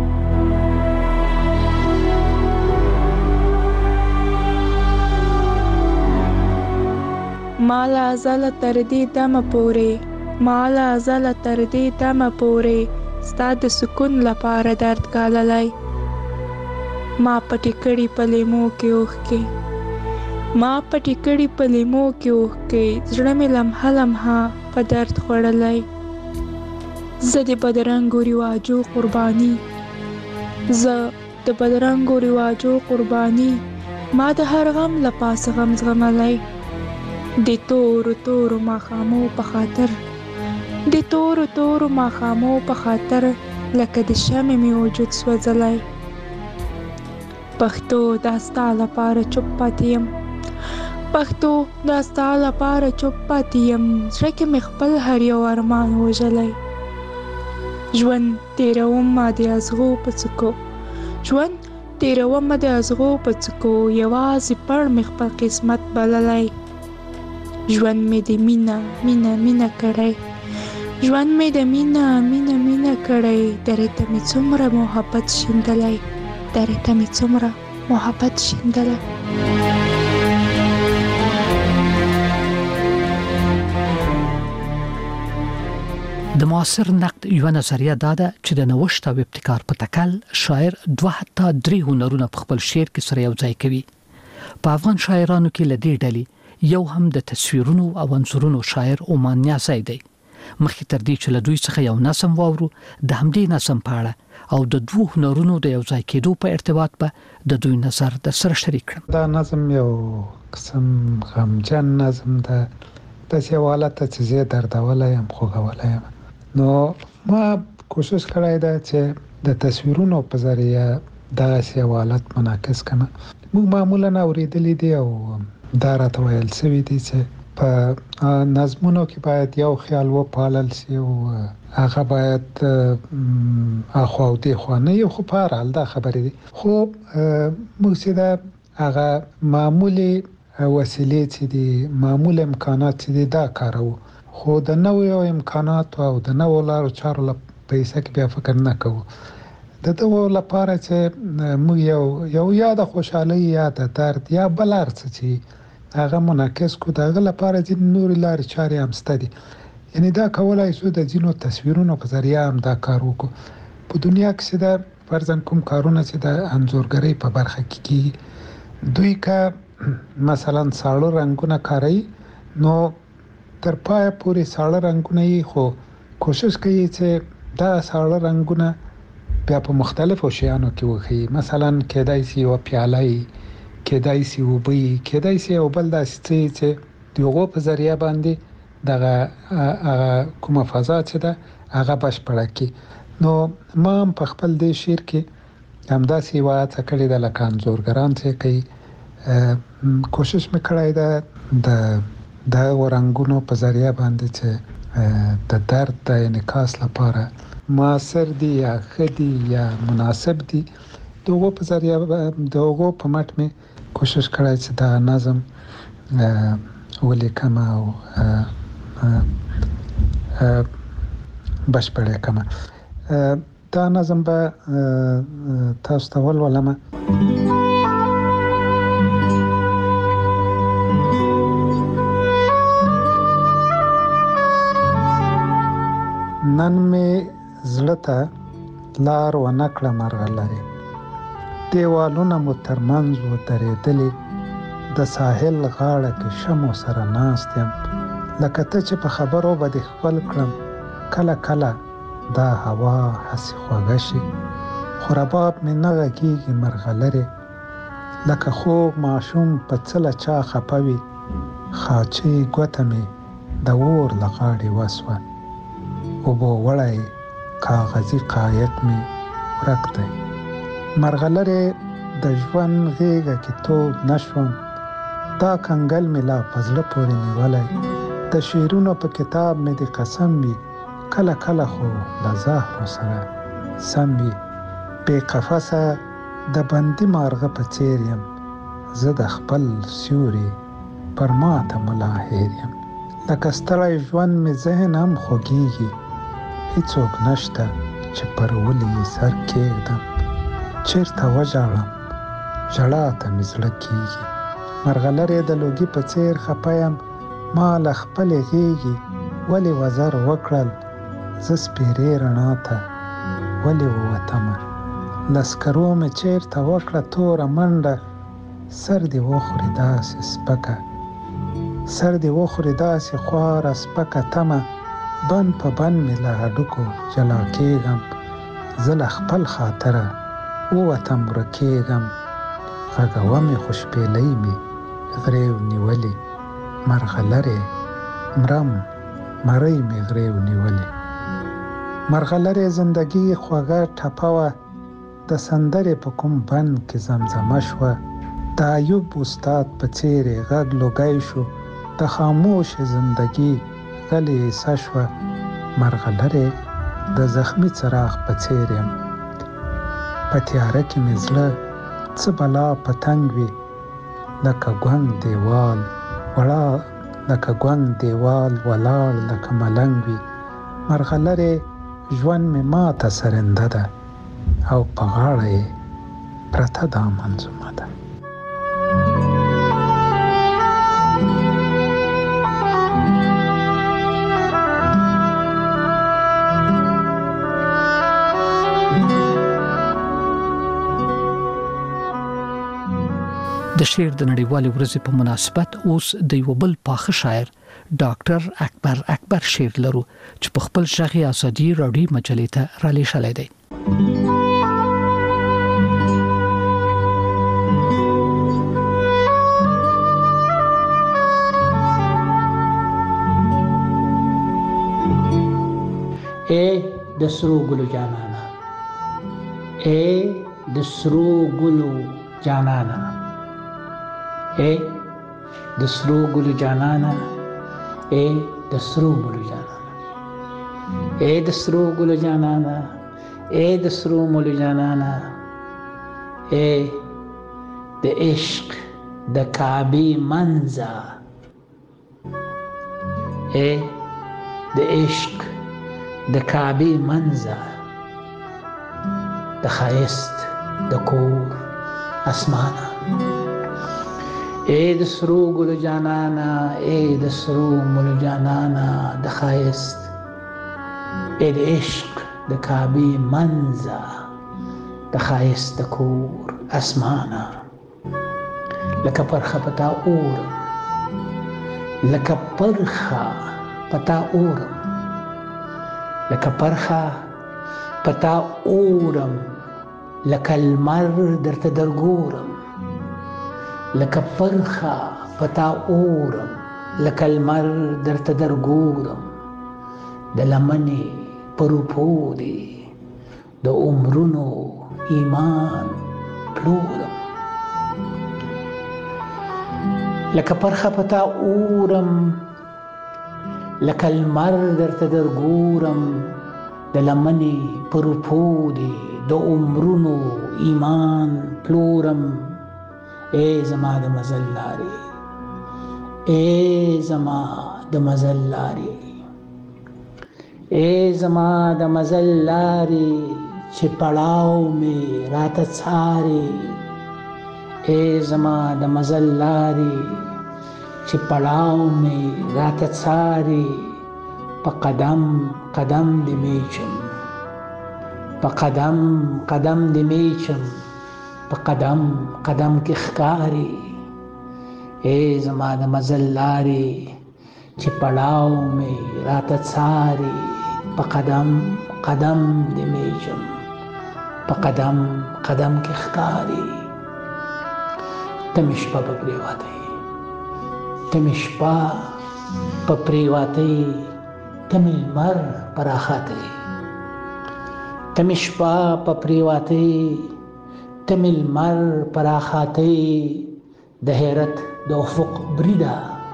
مالا ازله تر دې دمه پورې، مالا ازله تر دې دمه پورې ستا د سکون لپاره درد ګاللی. ما پټې کړي په لیمو کې اوښکې، ما پټې کړي په لیمو کې اوښکې، زړه مې لمحه لمحه په درد خوړلی. زه د بدرنګو رواجو قرباني، زه د بدرنګو رواجو قرباني، ما د هر غم له پاسه غم زغملی. د تورو تورو ماښامو په خاطر، د تورو تورو ماښامو په خاطر، لکه د شمع مې وجود سوځلی. پښتو دا ستا لپاره چوپ پاتې یم، پښتو دا ستا لپاره چوپ پاتې یم، زړه کې مې خپل هر یو ارمان وژلی. ژوند تېروم ما د ازغو په څکو، ژوند تېروم ما د ازغو په څکو، یوازې پړ مې خپل قسمت بللی. ژوند مې د مینا مینا مینا کړی، ژوند مې د مینا مینا مینا کړی، درې ته مې څومره محبت شیندلی، درې ته مې څومره محبت شیندلی. د معاصر نقد یو نظریه دا ده چې د نوښت او ابتکار په تکل شاعر دوه حتی درې هنرونه په خپل شعر کې سره یو ځای کوي. په افغان شاعرانو کې لدې ډلې یو هم د تصویرونو او انځورونو شاعر عمان نیازی دی. مخکې تر دې چې له دوی څخه یو نظم واورو، د همدې نظم په اړه او د دوه هنرونو د یو ځای کېدو په ارتباط به د دوی نظر در سره شریک کړم. دا نظم یو قسم غمجن نظم ده، داسې یو حالت چې زه دردولی یم، خوږولی یم. نو ما کوشش کړی ده چې د تصویرونو په ذریعه دغسې یو حالت منعکس کړم. موږ معمولا اورېدلی دي او دا راته ویل شوي دي چې په نظمونو کې باید یو خیال وپالل شي او هغه باید اخوا او دېخوا نه وي، خو په هر حال دا خبرې دي. خو موږ چې دا هغه معمولي وسیلې چې دي، معمول امکانات چې دي، دا کاروو، خو د نویو امکاناتو او د نوو لارو چارو په حصه کې بیا فکر نه کوو. د دغو لپاره چې موږ یو یو یا د خوشحالۍ یا د درد یا بل هر څه چې هغه منعکس کړو، د هغه لپاره ځینې نورې لارې چارې هم شته دي. یعنې دا کولی شو د ځینو تصویرونو په ذریعه هم دا کار وکړو. په دنیا کې چې دا فرضاً کوم کارونه چې د انځورګرۍ په برخه کې کېږي، دوی که مثلا ساړه رنګونه کاروي، نو تر پایه پورې ساړه رنګونه یې، خو کوشش کوي چې دا ساړه رنګونه بیا په مختلفو شیانو کې وښیي. مثلا کېدای شي یوه پیاله یې، کېدای شي اوبه یې، کېدای شي یو بل داسې څه چې د هغو په ذریعه باندې دغه کومه فضا چې ده هغه بشپړه کړي. نو ما هم په خپل دې شعر کې همداسې یوه هڅه کړې ده لکه انځورګران چې کوي. کوشش مې کړی ده د دغو رنګونو په ذریعه باندې چې د درد د انعکاس لپاره معاصر دي یا ښه دي یا مناسب دي، د هغو په ذریعه د هغو په مټ مې کوشش کړی چې دا نظم ولیکم او بشپړ یې کړم. دا نظم به تاسو ته ولولم. نن مې زړه ته لار ونه کړه مرغلرې، دیوالونه مو ترمنځ ودرېدلې، د ساحل غاړه کې شمو سره ناست یم، لکه ته چې په خبرو به دې خپل کړم، کله کله دا هوا هسې خوږه شي، خو رباب مې نه غږېږي مرغلرې، لکه خوږ ماشوم په څه له چا خفه وي، خاچې ګوته مې د اور له غاړې وسوه، اوبو وړی کاغذي قایق مې ورک دی. مرغلرې د ژوند غېږه کې تود نشوم، دا کنګل مې لا په زړه پورې نیولی. د شعرونو په کتاب مې د قسم وي، کله کله خو له زهرو سره سم وي. بې قفسه د بندي مارغه په څېر یم، زه د خپل سیوري پر ماته ملا هېر یم. لکه ستړی ژوند مې ذهن هم خوږېږي، هیڅوک نشته چې پر ولې یې سر کېږدم. چېرته وژاړم ژړا ته مې زړه کېږي. مرغلرې د لوګي په څېر خفه یم، ما له خپلې غېږې ولې وزر وکړل، زه سپېرې رڼا ته ولې ووتمه. لسکرو مې چېرته وکړه توره منډه، سر دې وخوري داسې سپکه، سر دې وخوري داسې خواره سپکه تمه. بند په بند مې له هډوکو جلا کېږم، زه له خپل خاطره ووتم ورکېږم. غږوه مې خو شپېلۍ مې غریو نیولې، مرغلرې مرم مرۍ مې غریو نیولې. مرغلرې زندګي خوږه ټپه وه، د سندرې په کوم بند کې زمزمه شوه. د ایوب استاد په څېر غږ لوګی شو، د خاموش زندګي غلې ایسه شوه. مرغلرې د زخمي څراغ په څېر یم، په تیاره کې مې زړه څه بلا پتنګ وي. لکه ګونګ دیوال وړا لکه ګونګ دیوال ولاړ لکه ملنګ وي. مرغلرې ژوند مې ماته سرنده ده، او په غاړه یې پرته دا منظومه ده. د شعر د نړیوالې ورځې په مناسبت اوس د یو بل پاخه شاعر ډاکټر اکبر اکبر شعر لرو چې په خپل شغي ازادي راډیو مجلې ته را لېږلی دی. اے د سرو ګلو جانانا، اے د سرو ګلو جانانا، اے د سرو ګلو جانانا، اے د سرو ګلو جانانا، اے د سرو ګلو جانانا، اے د سرو ګلو جانانا، اے د عشق د کعبه منزا، اے د عشق د کعبه منزا، د خایست د کور اسمانه. اے د سرو ګلو جانانا، اے د سرو ګلو جانانا، د خایست اے د عشق د کعبه منزا، د خایست د کور اسمانه. لکه پرخه پتا اورم، لکه پرخه پتا اورم، لکه پرخه پتا اورم، لکه المر درته درګورم، لکه پرخه پتا اورم، لکه المر درته درګورم. د لمنې پروپو دی د عمرونو ایمان پلورم، لکه پرخه پتا اورم، لکه المر درته درګورم. د لمنې پروپو دی د عمرونو ایمان پلورم. اے زما د مزل لارې، اے زما د مزل لارې، اے زما د مزل لارې چې پړاو مې راته څارې، اے زما د مزل لارې چې پړاو مې راته څارې. په قدم قدم دې میچم، په قدم قدم دې میچم، په قدم قدم کې ښکارې. اے زما د مزل لارې چې پړاو مې راته څارې. په قدم قدم دې میچم، په قدم قدم کې ښکارې. ته مې شپه په پرېواتۍ، ته مې شپه په پرېواتۍ، ته مې لمر په راخاتۍ، ته مې شپه په پرېواتۍ، تمل مر پراخاتی د حیرت د افق بریدا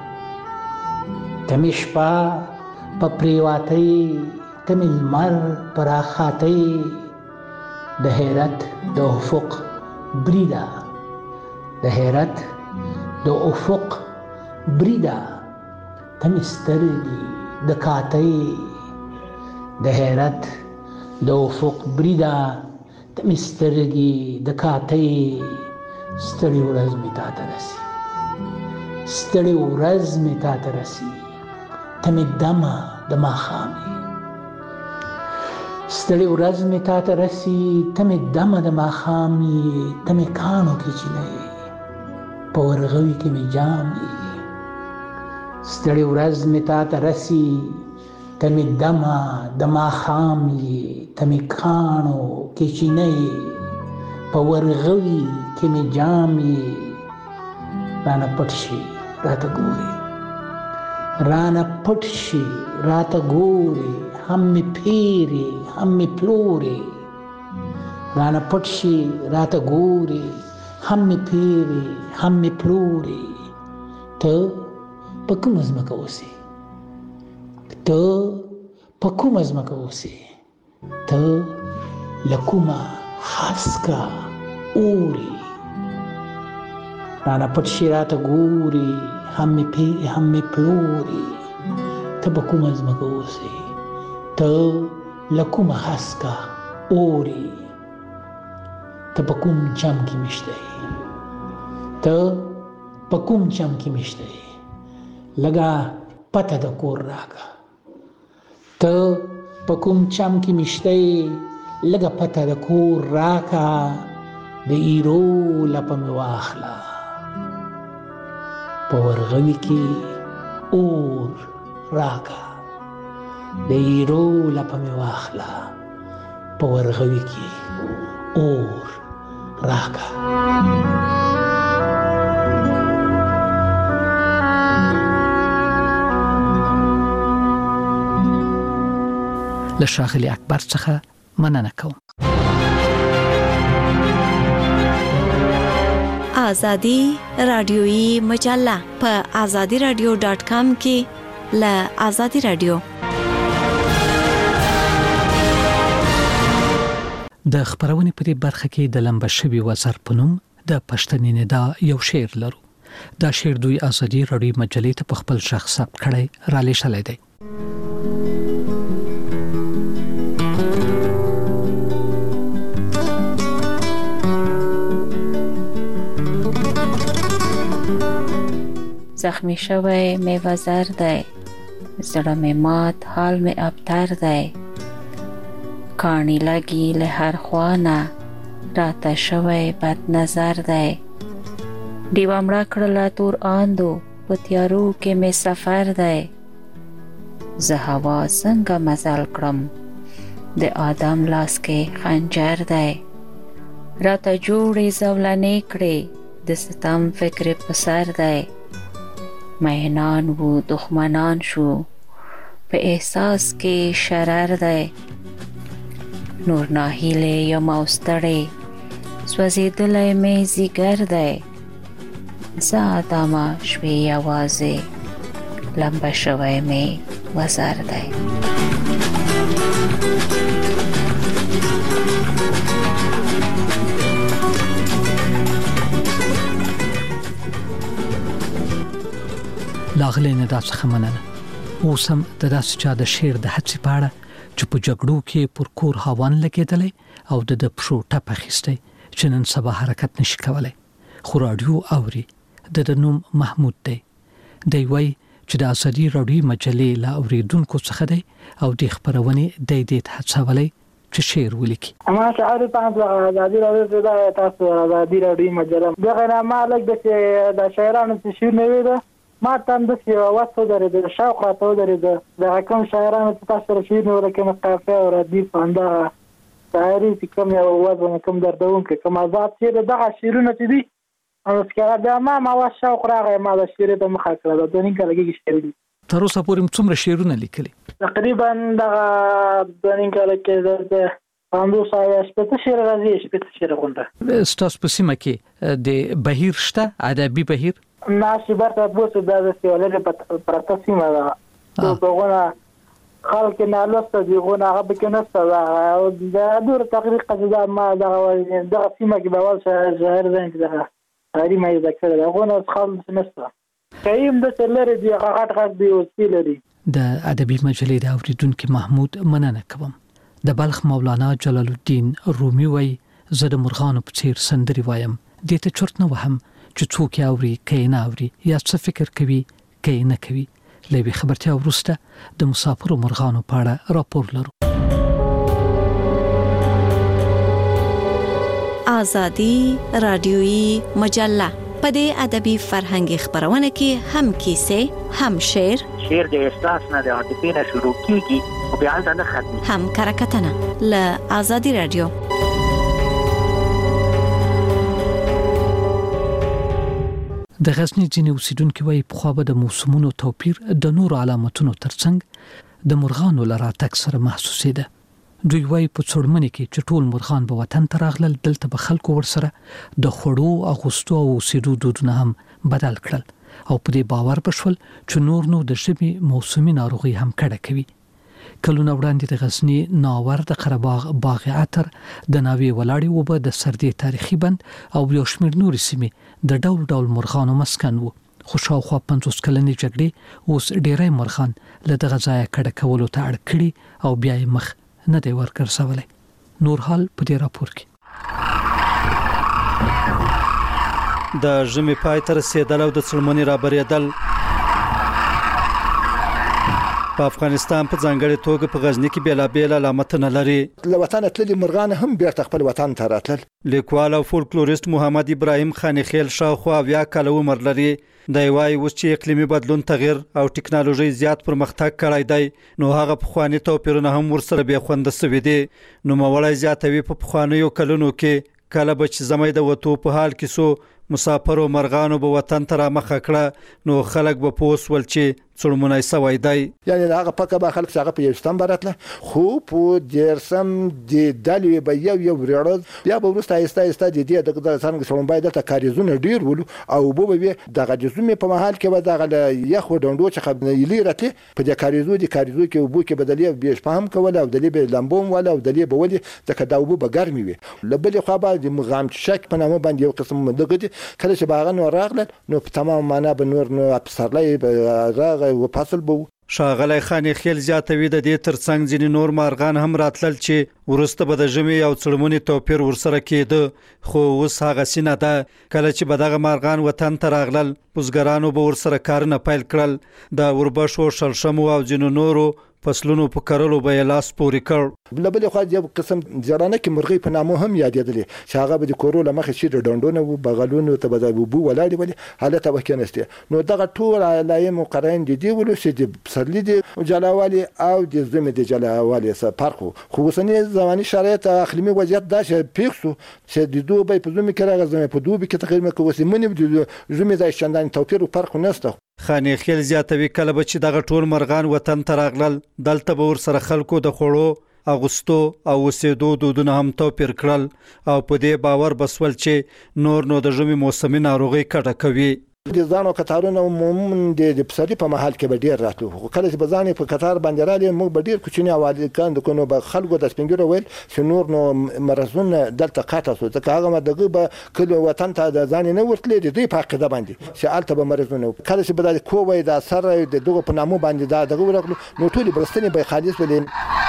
تمش پا پپریواتی تمل مر پراخاتی د حیرت د افق بریدا د حیرت د افق بریدا تمسترګي د کاتی د حیرت د افق بریدا تمسترګي د کاتی ستړي ورځ می تا ته رسی ستړي ورځ می تا ته رسی تمه دمه د ماښامي ستړي ورځ می تا ته رسی تمه دمه د ماښامي تمه کانو کې چینه په ورغوي کې می جامي ستړي ورځ می تا ته رسی تمه دمه د ماښامي تمه کانو کې چینه په ورغوي کې می جامي رانه پټ شي راته ګوري رانه پټ شي راته ګوري هم می پیری هم می پلوري رانه پټ شي راته ګوري هم می پیری هم می پلوري ته په کوم ځمکه اوسې ته په کوم ځمکه اوسې ته له کومه هسکه اوري رانه پټ شي راته ګوري هم می پیری هم می پلوري ته په کوم ځمکه اوسې ته له کومه هسکه اوري ته په کوم چم کې مشته ته په کوم چم کې مشته لگا پته د کور راکا ته په کوم چم کې مشته لگا پته د کور راکا د ایرو لپه مې واخله په ورغوي کې اور راکا د ایرو لپه مې واخله په ورغوي کې اور راکا له ښاغلي اکبر څخه مننه کوم. آزادی رادیویی مجله په آزادی رادیو ډاټ کام کې له آزادی رادیو د خبرونې په دې برخه کې د لمبه شوی وزر پنوم د پښتني ندا یو شعر لرو. دا شعر دوی آزادی رادیو مجلې ته په خپل شخص ثبت کړی را لېږلی دی. زخمی شوی می وزر دی زړه می مات حال می ابتر دی کانی لگی له هر خوانه راته شوی بد نظر دی دیوه مړه کړله تور آندو په تیارو کې می سفر دی زه هوا څنګه مزل کړم د آدم لاس کې خنجر دی راته جوړې زولنې کړې د ستم فکر په سر دی مهنان و دښمنان شو په احساس کې شرر دی نور ناهیلې یم او ستړې سوځېدلی مې ځیګر دی زه آدمه شوې یوازې لمبه شوی مې وزر دی لاغلی نه دا څخه مننه. اوس هم د داسې چا د شعر د هڅې په اړه چې په جګړو کې پر کور هاوان لګېدلی او د د پښو ټپ اخیستی چې نن سبا حرکت نشي کولی خو راډیو اوري. د د نوم محمود دی. دی وایي چې د آزادي راډیو مجلې له اورېدونکو څخه دی او د خپرونې دی دې ته هڅولی چې شعر ولیکي. ما شعر تاسو آزادي راډیو ته تاسو آزادي راډیو مجله دغه نه ما لګ د شاعرانو څه شعر نه ویل ما تم د واسطه درې د شوق راته درې د کوم شاعرانو ته تاسو رشید نو لکه مقافه او ردیف انده شاعري چې کوم یو وزن کوم دردون کې کوم آزاد شعر دغه شعرونه چې دي او سکه بیا ما ما وا شوق راغی ما د شعر ته مخه کړل د دنیا کې لګي شعر دي تر اوسه پورې څومره شعرونه لیکلي؟ تقریبا دغه د دنیا کې د پنځوس یا شپږ شعر راځي شپږ شعر غونډه ستاسو په سیمه کې د بهیر شته ادبي بهیر ناشي برته بوسه د سیولره پرته سیمه ده په غونه خلک نه لسته دی غونه هغه به کې نسته او د دور تقریر قصدا ما د د سیمه کې به ول ظاهر زين ده هري مې ذکر ده غونه خالص نسته کایم د سلره دی غټ غټ دی وسیله لري د ادبي مجلې د اوریدونکو محمود مننه کوم د بلخ مولانا جلال الدین رومي وای زه د مرغانو په څیر سندري وایم د ته چرت نه وهم چې څوک اوري کین اوري یا څه فکر کوي کین نه کوي لوي خبرتیا ورسته د مسافر مرغانو په اړه راپور لرو آزادی رادیویی مجله پدې ادبي فرهنګي خبرونه کې هم کیسه هم شعر شعر د احساس نه د عاطفې نه شروع کیږي او بیا ځان نه ختمي هم کرکټنه ل آزادی رادیو د غزنی ځینې اوسیدونکو وايي په خو به د موسمونو توپیر د نور علامتونو ترڅنګ د مرغانو لراتک سره محسوسې ده دوی وايي په څړمنې کې چې ټول مرغان به وطن ته راغلل دلته به خلکو ورسره د خړو اغوستو او اوسېدو دودونه هم بدل کړل او په دې باور بشول چې نور نو د شبي موسمي ناروغي هم کډه کوي کلونه وړاندې د غزنی ناور د قرهباغ باغ عطر د ناوی ولاړی وبه د سردی تاریخي بند او یو شمېر نور سیمې د ډول ډول مرغانو مسکن وو خو شاوخوا پنځوس کلنې جګړې اوس ډېری مرغان له دغه ځایه کډه کولو ته اړ کړي او بیا یې مخ نه دی ورکر سوالي نور حال په دې راپور کې د ژمي پای تر رسیدل او د څلمنې رابرېدل په افغانستان په ځانګړي توګه په غزنی کې بیلابېل علامتونه لري له وطن تللي مرغان هم بیرته خپل وطن ته راتلل لیکوال او فولکلوریست محمد ابراهیم خانخیل شاوخوا بیا کله عمر لري د وای اوس چې اقلیمي بدلون تغیر او ټکنالوژي زیات پرمختګ کړی دی نو هغه په خواني توپیرونه هم ورسره به خوند سوي دي نو مولای زیاتوي په خوانیو کلونو کې کله بچ زمای د وته په حال کې سو مسافر او مرغانو به وطن ته را مخه کړه نو خلک به پوس ول چې څړمونای سوي دی یعنی هغه پکه به خلک څنګه په یوستان براتله خو په دیرسم د دلوي به یو یو ورړ بیا به ورسته ایسته ایسته د دې د څنګه څړم باید د کاریزونه ډیر ول او بو به د غجزمه په محل کې به د یخ ډوندو چې خبرې لري په د کاریزو د کاریزو کې وبو کې بدلې به فهم کول او د لې لمبوم ولا او د لې به ولې د کداوبو به ګرمي وي لبل خو به د مغام شک په نامه باندې یو قسم دغه کله چې باغ نو راغله نو په تمام معنا به نور نو افسرلای راغ و فصل بو شاغلی خانخیل زیاتوي د دې ترڅنګ ځینې نور مارغان هم راتلل چې ورسته به د ژمي او څړمونې توپیر ورسره کېده خو اوس هغه سینه ده کله چې به دغه مارغان وطن ته راغلل بزګرانو به ورسره کارونه پیل کړل د وربشو شلشمو او ځینو نورو فصلونو په کرلو به لاس پوري کړ بلبل خو یو قسم ځړانه کې مرغۍ په نامو هم یادېدلې چې هغه به د کورو لمخې شي ډونډونه او بغلونو ته به بو ولاړې ولې حالت وکړنسته نو دغه ټول علایم مقرن دي دی ول چې د پسرلی دي جلاوالي او د زمې د جلاوالي سره فرق خو وسنی زماني شرایط اقلیمي وضعیت دا چې پیښو چې د دوه په زمې کې راغزمه په دوه کې تقریبا کوسي منی د زمې د شاندان توپیر او فرق نهسته خانخیل زیاتوي کله به چې دغه ټول مرغان وطن ته راغلل دلته به ورسره خلکو د خوړو اغوستو او اوسېدو دودونه هم توپیر کړل او په دې باور بسول چې نور نو د ژمي موسمي ناروغي کډه کوي د ځانو کتارونه عموما د پسرلی په محل کې به ډیر راتلو خو کله چې بزانې په کتار باندې را لې موږ به ډیر کوچنی اوالي کاند کو به خلکو د سپینګرو ویل چې نور نو مرزونه دلته قاطه سو ځکه هغه دغه به کله وطن ته د ځان نه ورتلې دی په عقیده باندې چې الته به مرزونه کله چې به د کووي د اثر د دغه په نامو باندې دا دغه ورغلو نو ټول بلستنی به خالص ولې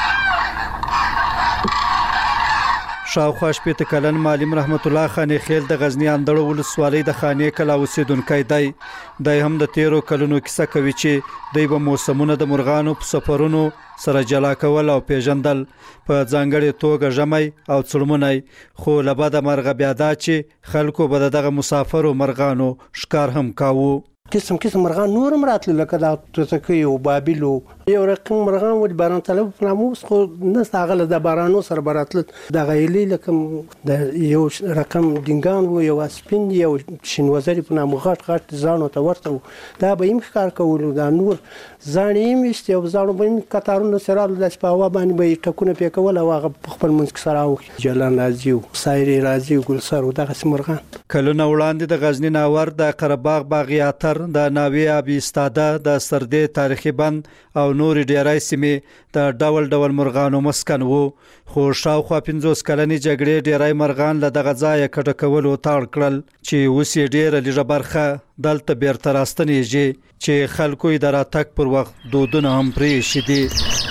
شاوخوا شپېته کلن معلم رحمت الله خانخیل د غزنی اندړو ولسوالۍ د خانې کلا اوسیدونکی دی د هم د تیرو کلونو کیسه کوي چې د به موسمونه د مرغانو په سفرونو سره جلا کول او پیژندل په ځانګړي توګه ژمي او څړمونی خو لبا د مرغ بیا دا چې خلکو به دغه مسافر او مرغانو ښکار هم کاوه قسم قسم مرغان نور مراتل لکه دا توتکي او بابلو یو رقم مرغان ول باران طلب ناموس خو نه ساغله د بارانو سره براتل د غیلی لکه د یو رقم دینګان و یو سپین یو شینوزری په نامو غټ غټ ځانو ته ورته دا به یې ښکار کول دا نور ځانې مشت یو ځانو به کتارونو سره د سپاوا باندې به ټکونه پې کول او هغه خپل منځ سره او جلان راځي او سایری راځي ګل سر او دغه مرغان کلونه وړاندې د غزنی ناور د قرهباغ باغیاتر د ناوی ابي استاده د سردې تاریخي بند او نور ډیرای سیمې د ډول ډول مرغانو مسکن وو خو شاوخوا پنځوس کلنې جګړې ډیرای مرغان له دغه ځایه کډه کول او تاړ کړل چې اوس یې ډیره لږه برخه دلته بیرته راستنیږي چې خلکو یې د راتګ پر وخت دودونه هم پرې شدي.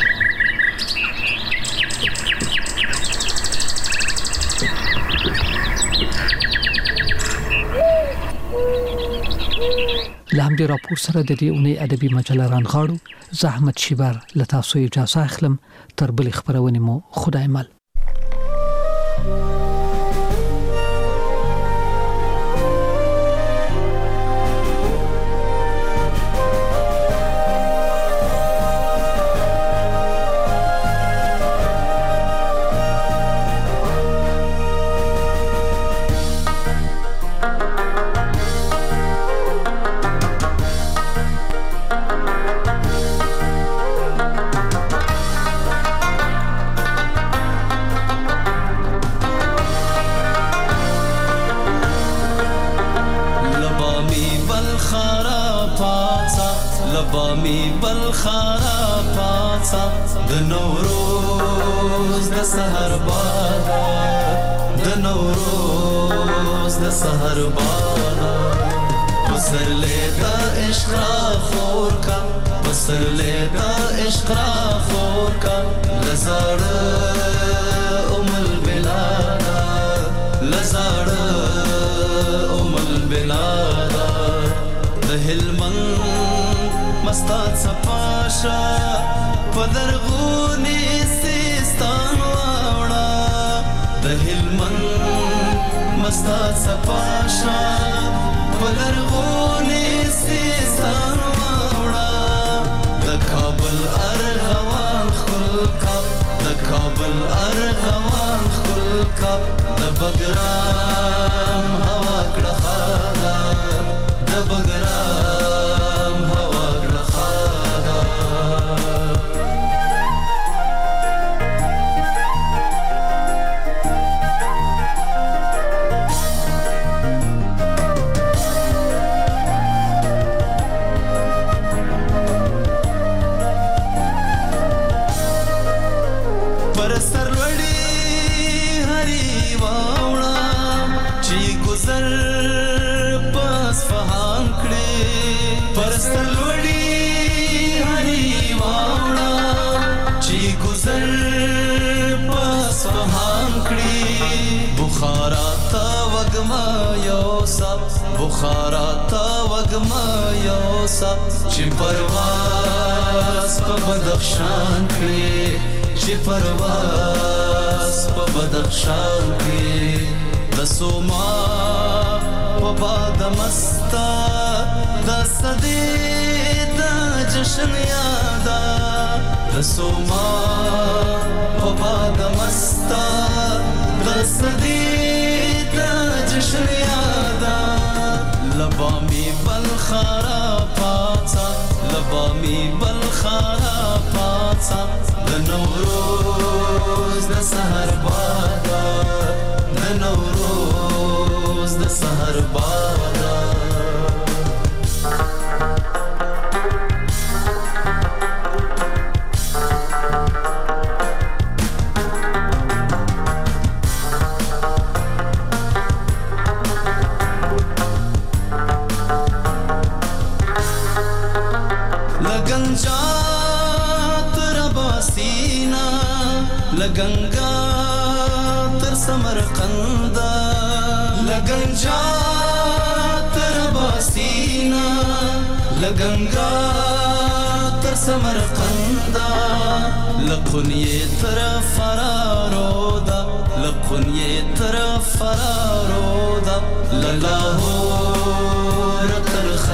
لامدی راپور سره د دې اونۍ ادبي مجله رانغاړو زحمت شیبر لتاسو اجازه اخلم تر بل خبرونه مو خدای مل.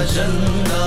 خجندا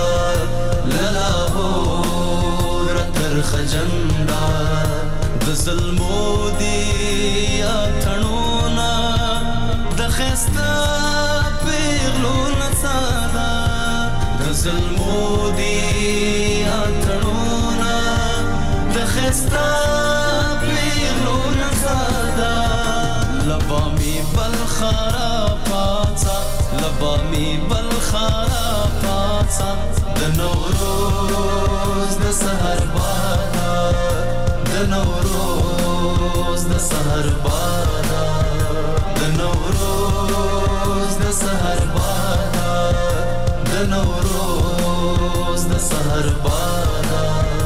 للاهور تر خجندا د ظلمو دی اتنونا د خستا پیغلو نصادا د ظلمو دی اتنونا د خستا پیغلو نصادا لبامی بلخارا پاڅا لبامی بلخارا پاڅا د نوروز د سحر بادا د نوروز د سحر بادا د نوروز د سحر بادا د نوروز د سحر بادا